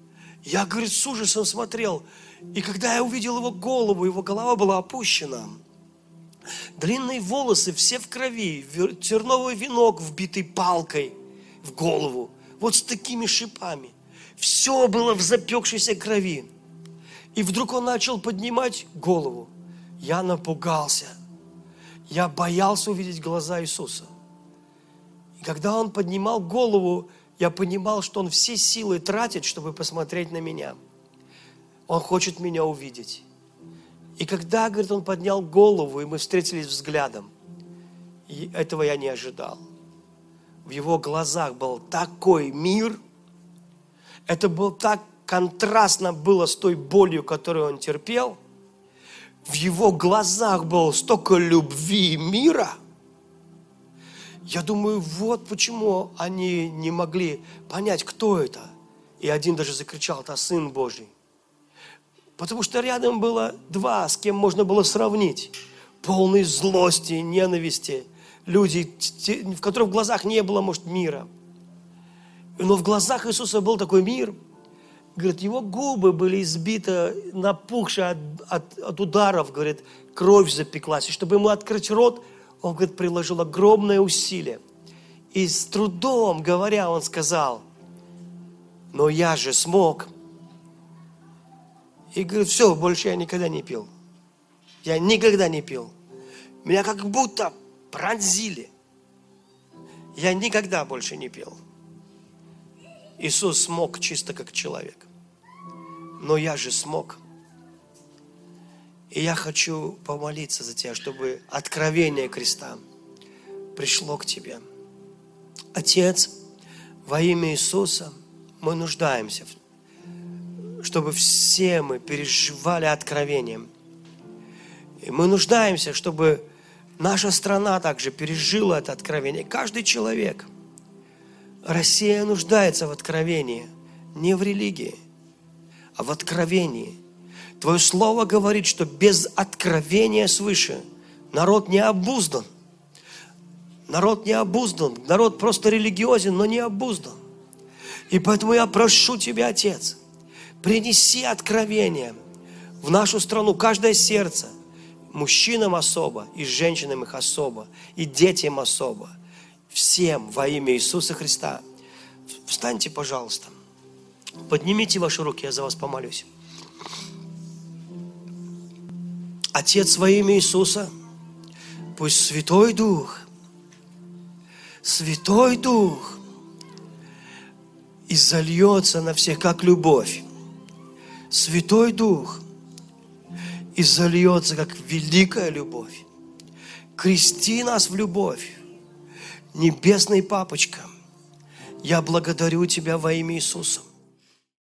Я, говорит, с ужасом смотрел. И когда я увидел его голову, его голова была опущена. Длинные волосы, все в крови, терновый венок, вбитый палкой в голову. Вот с такими шипами. Все было в запекшейся крови. И вдруг он начал поднимать голову. Я напугался. Я боялся увидеть глаза Иисуса. И когда он поднимал голову, я понимал, что он все силы тратит, чтобы посмотреть на меня. Он хочет меня увидеть. И когда, говорит, он поднял голову, и мы встретились взглядом, и этого я не ожидал. В его глазах был такой мир. Это было так контрастно было с той болью, которую он терпел. В его глазах было столько любви и мира. Я думаю, вот почему они не могли понять, кто это. И один даже закричал: это Сын Божий. Потому что рядом было два, с кем можно было сравнить. Полные злости, ненависти. Люди, в которых в глазах не было, может, мира. Но в глазах Иисуса был такой мир. Говорит, его губы были избиты, напухшие от, от, от ударов, говорит, кровь запеклась. И чтобы ему открыть рот, он, говорит, приложил огромное усилие. И с трудом говоря, он сказал: но я же смог. И говорит, все, больше я никогда не пил. Я никогда не пил. Меня как будто пронзили. Я никогда больше не пил. Иисус смог чисто как человек. Но я же смог. И я хочу помолиться за тебя, чтобы откровение креста пришло к тебе. Отец, во имя Иисуса мы нуждаемся, чтобы все мы переживали откровением. И мы нуждаемся, чтобы наша страна также пережила это откровение. Каждый человек. Россия нуждается в откровении, не в религии, а в откровении. Твое слово говорит, что без откровения свыше народ не обуздан. Народ не обуздан. Народ просто религиозен, но не обуздан. И поэтому я прошу Тебя, Отец, принеси откровение в нашу страну, каждое сердце, мужчинам особо, и женщинам их особо, и детям особо. Всем во имя Иисуса Христа. Встаньте, пожалуйста. Поднимите ваши руки, я за вас помолюсь. Отец, во имя Иисуса, пусть Святой Дух, Святой Дух изольется на всех, как любовь. Святой Дух изольется, как великая любовь. Крести нас в любовь. Небесный Папочка, я благодарю Тебя во имя Иисуса.